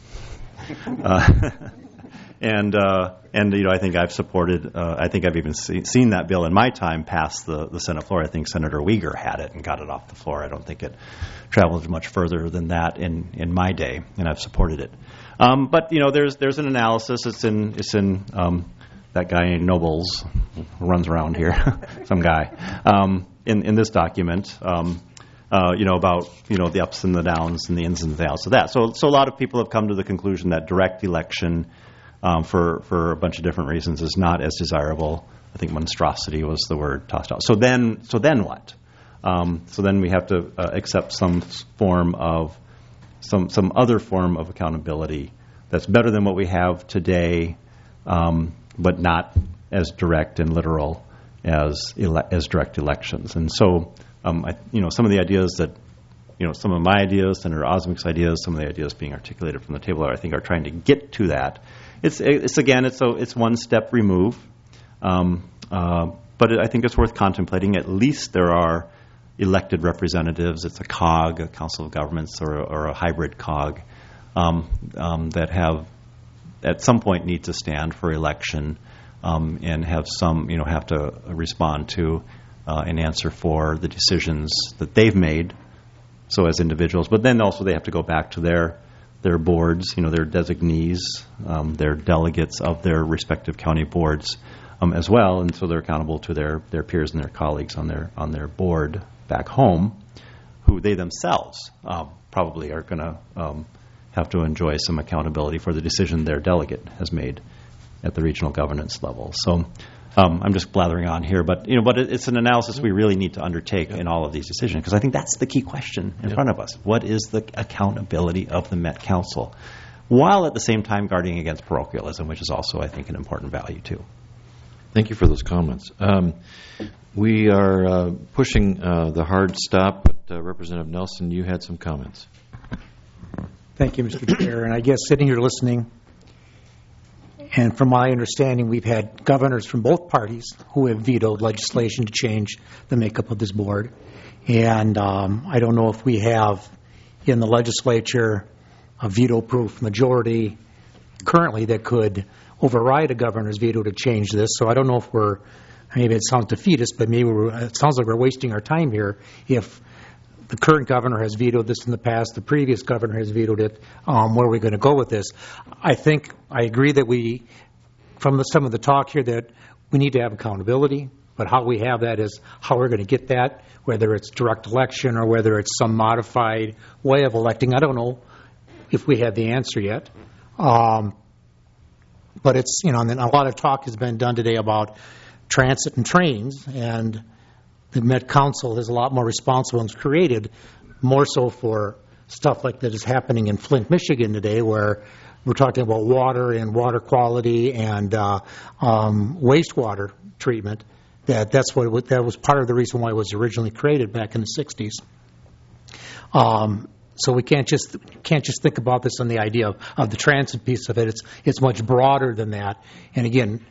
uh, and uh, and you know, I think I've supported. Uh, I think I've even see, seen that bill in my time pass the, the Senate floor. I think Senator Uyghur had it and got it off the floor. I don't think it traveled much further than that in, in my day, and I've supported it. Um, but you know, there's there's an analysis. It's in it's in um, that guy Nobles who runs around here, some guy um, in in this document. Um, uh, you know, about you know the ups and the downs and the ins and the outs of that. So so a lot of people have come to the conclusion that direct election, um, for for a bunch of different reasons, is not as desirable. I think monstrosity was the word tossed out. So then so then what? Um, so then we have to uh, accept some form of, some some other form of accountability that's better than what we have today, um, but not as direct and literal as ele- as direct elections. And so, um, I, you know, some of the ideas that, you know, some of my ideas, Senator Osmic's ideas, some of the ideas being articulated from the table, I think, are trying to get to that. It's it's again, it's a, it's one step remove, um, uh, but it, I think it's worth contemplating. At least there are elected representatives. It's a cog, a council of governments, or, or a hybrid cog um, um, that have, at some point, need to stand for election um, and have some, you know, have to respond to uh, and answer for the decisions that they've made. So as individuals, but then also they have to go back to their their boards, you know, their designees, um, their delegates of their respective county boards um, as well, and so they're accountable to their, their peers and their colleagues on their on their board back home, who they themselves um, probably are going to um, have to enjoy some accountability for the decision their delegate has made at the regional governance level. So um, I'm just blathering on here, but you know, but it, it's an analysis we really need to undertake in all of these decisions, because I think that's the key question in front of us. What is the accountability of the Met Council, while at the same time guarding against parochialism, which is also, I think, an important value too. Thank you for those comments. Um, we are uh, pushing uh, the hard stop, but uh, Representative Nelson, you had some comments. Thank you, Mister Chair. And I guess sitting here listening, and from my understanding, we've had governors from both parties who have vetoed legislation to change the makeup of this board. And um, I don't know if we have in the legislature a veto-proof majority currently that could override a governor's veto to change this. So I don't know if we're, maybe it sounds defeatist, but maybe we're, it sounds like we're wasting our time here if the current governor has vetoed this in the past, the previous governor has vetoed it. Um, where are we going to go with this? I think, I agree that we, from the, some of the talk here, that we need to have accountability, but how we have that is how we're going to get that, whether it's direct election or whether it's some modified way of electing. I don't know if we have the answer yet. Um, but it's, you know, and then a lot of talk has been done today about transit and trains, and the Met Council is a lot more responsible and created more so for stuff like that is happening in Flint, Michigan today, where we're talking about water and water quality and uh, um, wastewater treatment. That that's what that was part of the reason why it was originally created back in the sixties. Um, so we can't just can't just think about this on the idea of, of the transit piece of it. It's it's much broader than that. And again,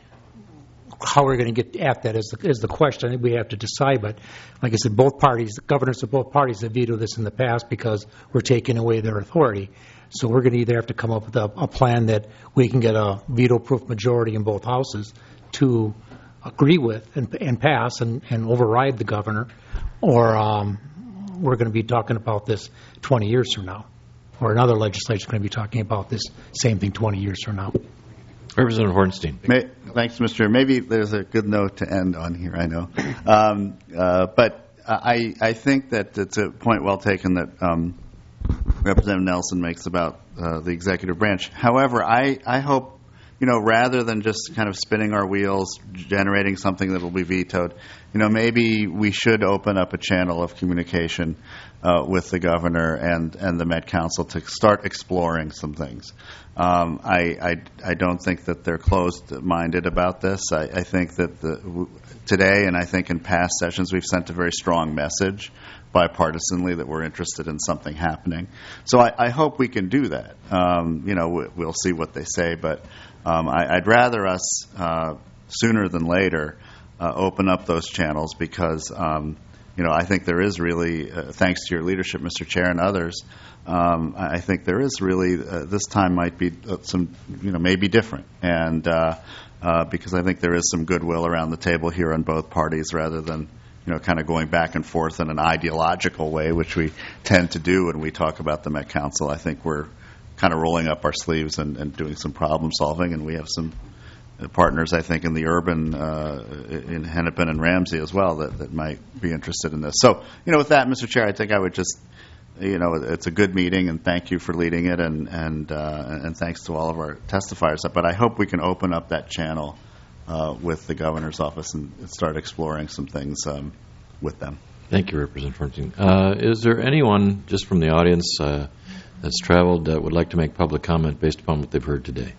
how we're going to get at that is the, is the question I think we have to decide. But like I said, both parties, the governors of both parties have vetoed this in the past because we're taking away their authority. So we're going to either have to come up with a, a plan that we can get a veto-proof majority in both houses to agree with and, and pass and, and override the governor, or um, we're going to be talking about this twenty years from now, or another legislature is going to be talking about this same thing twenty years from now. Representative Hornstein. May, thanks, Mister Chair. Maybe there's a good note to end on here, I know. Um, uh, but I, I think that it's a point well taken that um, Representative Nelson makes about uh, the executive branch. However, I, I hope, you know, rather than just kind of spinning our wheels, generating something that will be vetoed, you know, maybe we should open up a channel of communication uh, with the governor and, and the Met Council to start exploring some things. Um, I, I, I don't think that they're closed-minded about this. I, I think that the, w- today, and I think in past sessions, we've sent a very strong message bipartisanly that we're interested in something happening. So I, I hope we can do that. Um, you know, we, we'll see what they say, but um, I, I'd rather us uh, sooner than later uh, open up those channels because, um, you know, I think there is really, uh, thanks to your leadership, Mister Chair, and others, Um, I think there is really uh, this time might be some, you know, maybe different, and uh, uh, because I think there is some goodwill around the table here on both parties, rather than, you know, kind of going back and forth in an ideological way, which we tend to do when we talk about the Met Council. I think we're kind of rolling up our sleeves and, and doing some problem solving, and we have some partners, I think, in the urban, uh, in Hennepin and Ramsey as well, that, that might be interested in this. So, you know, with that, Mister Chair, I think I would just. You know, it's a good meeting, and thank you for leading it, and and uh, and thanks to all of our testifiers. But I hope we can open up that channel uh, with the governor's office and start exploring some things um, with them. Thank you, Representative Hornstein. Uh, is there anyone just from the audience uh, that's traveled that would like to make public comment based upon what they've heard today?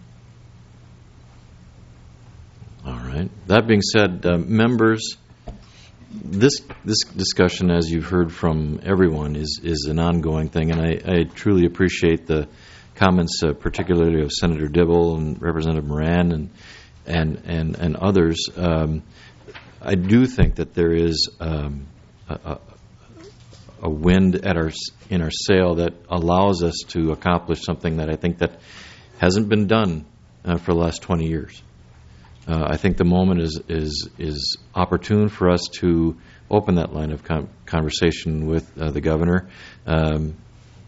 All right. That being said, uh, members. This this discussion, as you've heard from everyone, is, is an ongoing thing, and I, I truly appreciate the comments, uh, particularly of Senator Dibble and Representative Moran and and and, and others. Um, I do think that there is um, a, a wind at our in our sail that allows us to accomplish something that I think that hasn't been done uh, for the last twenty years. Uh, I think the moment is is is opportune for us to open that line of com- conversation with uh, the governor, um,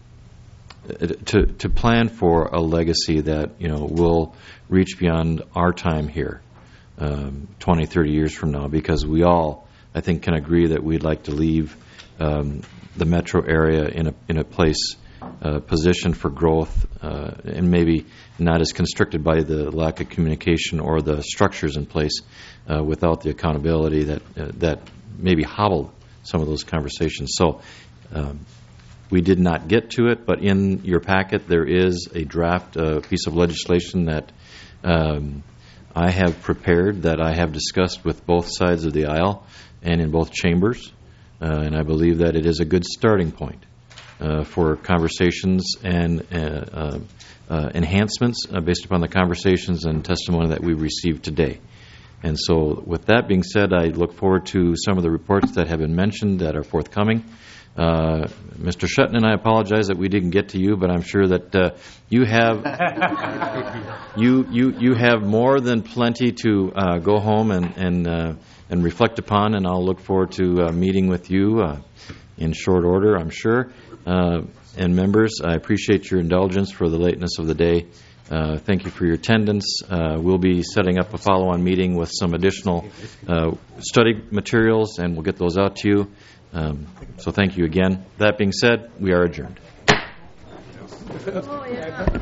to to plan for a legacy that, you know, will reach beyond our time here, um, twenty, thirty years from now, because we all, I think, can agree that we'd like to leave um, the metro area in a in a place uh, position for growth, uh, and maybe not as constricted by the lack of communication or the structures in place uh, without the accountability that uh, that maybe hobbled some of those conversations. So um, we did not get to it, but in your packet there is a draft uh, piece of legislation that um, I have prepared, that I have discussed with both sides of the aisle and in both chambers, uh, and I believe that it is a good starting point uh, for conversations and uh, uh, uh, enhancements uh, based upon the conversations and testimony that we received today. And so with that being said, I look forward to some of the reports that have been mentioned that are forthcoming. Uh, Mister Shetton and I apologize that we didn't get to you, but I'm sure that uh, you have you you you have more than plenty to uh, go home and and uh, and reflect upon. And I'll look forward to uh, meeting with you uh, in short order, I'm sure. Uh, and members, I appreciate your indulgence for the lateness of the day. Uh, thank you for your attendance. Uh, we'll be setting up a follow-on meeting with some additional uh, study materials, and we'll get those out to you. Um, so thank you again. That being said, we are adjourned.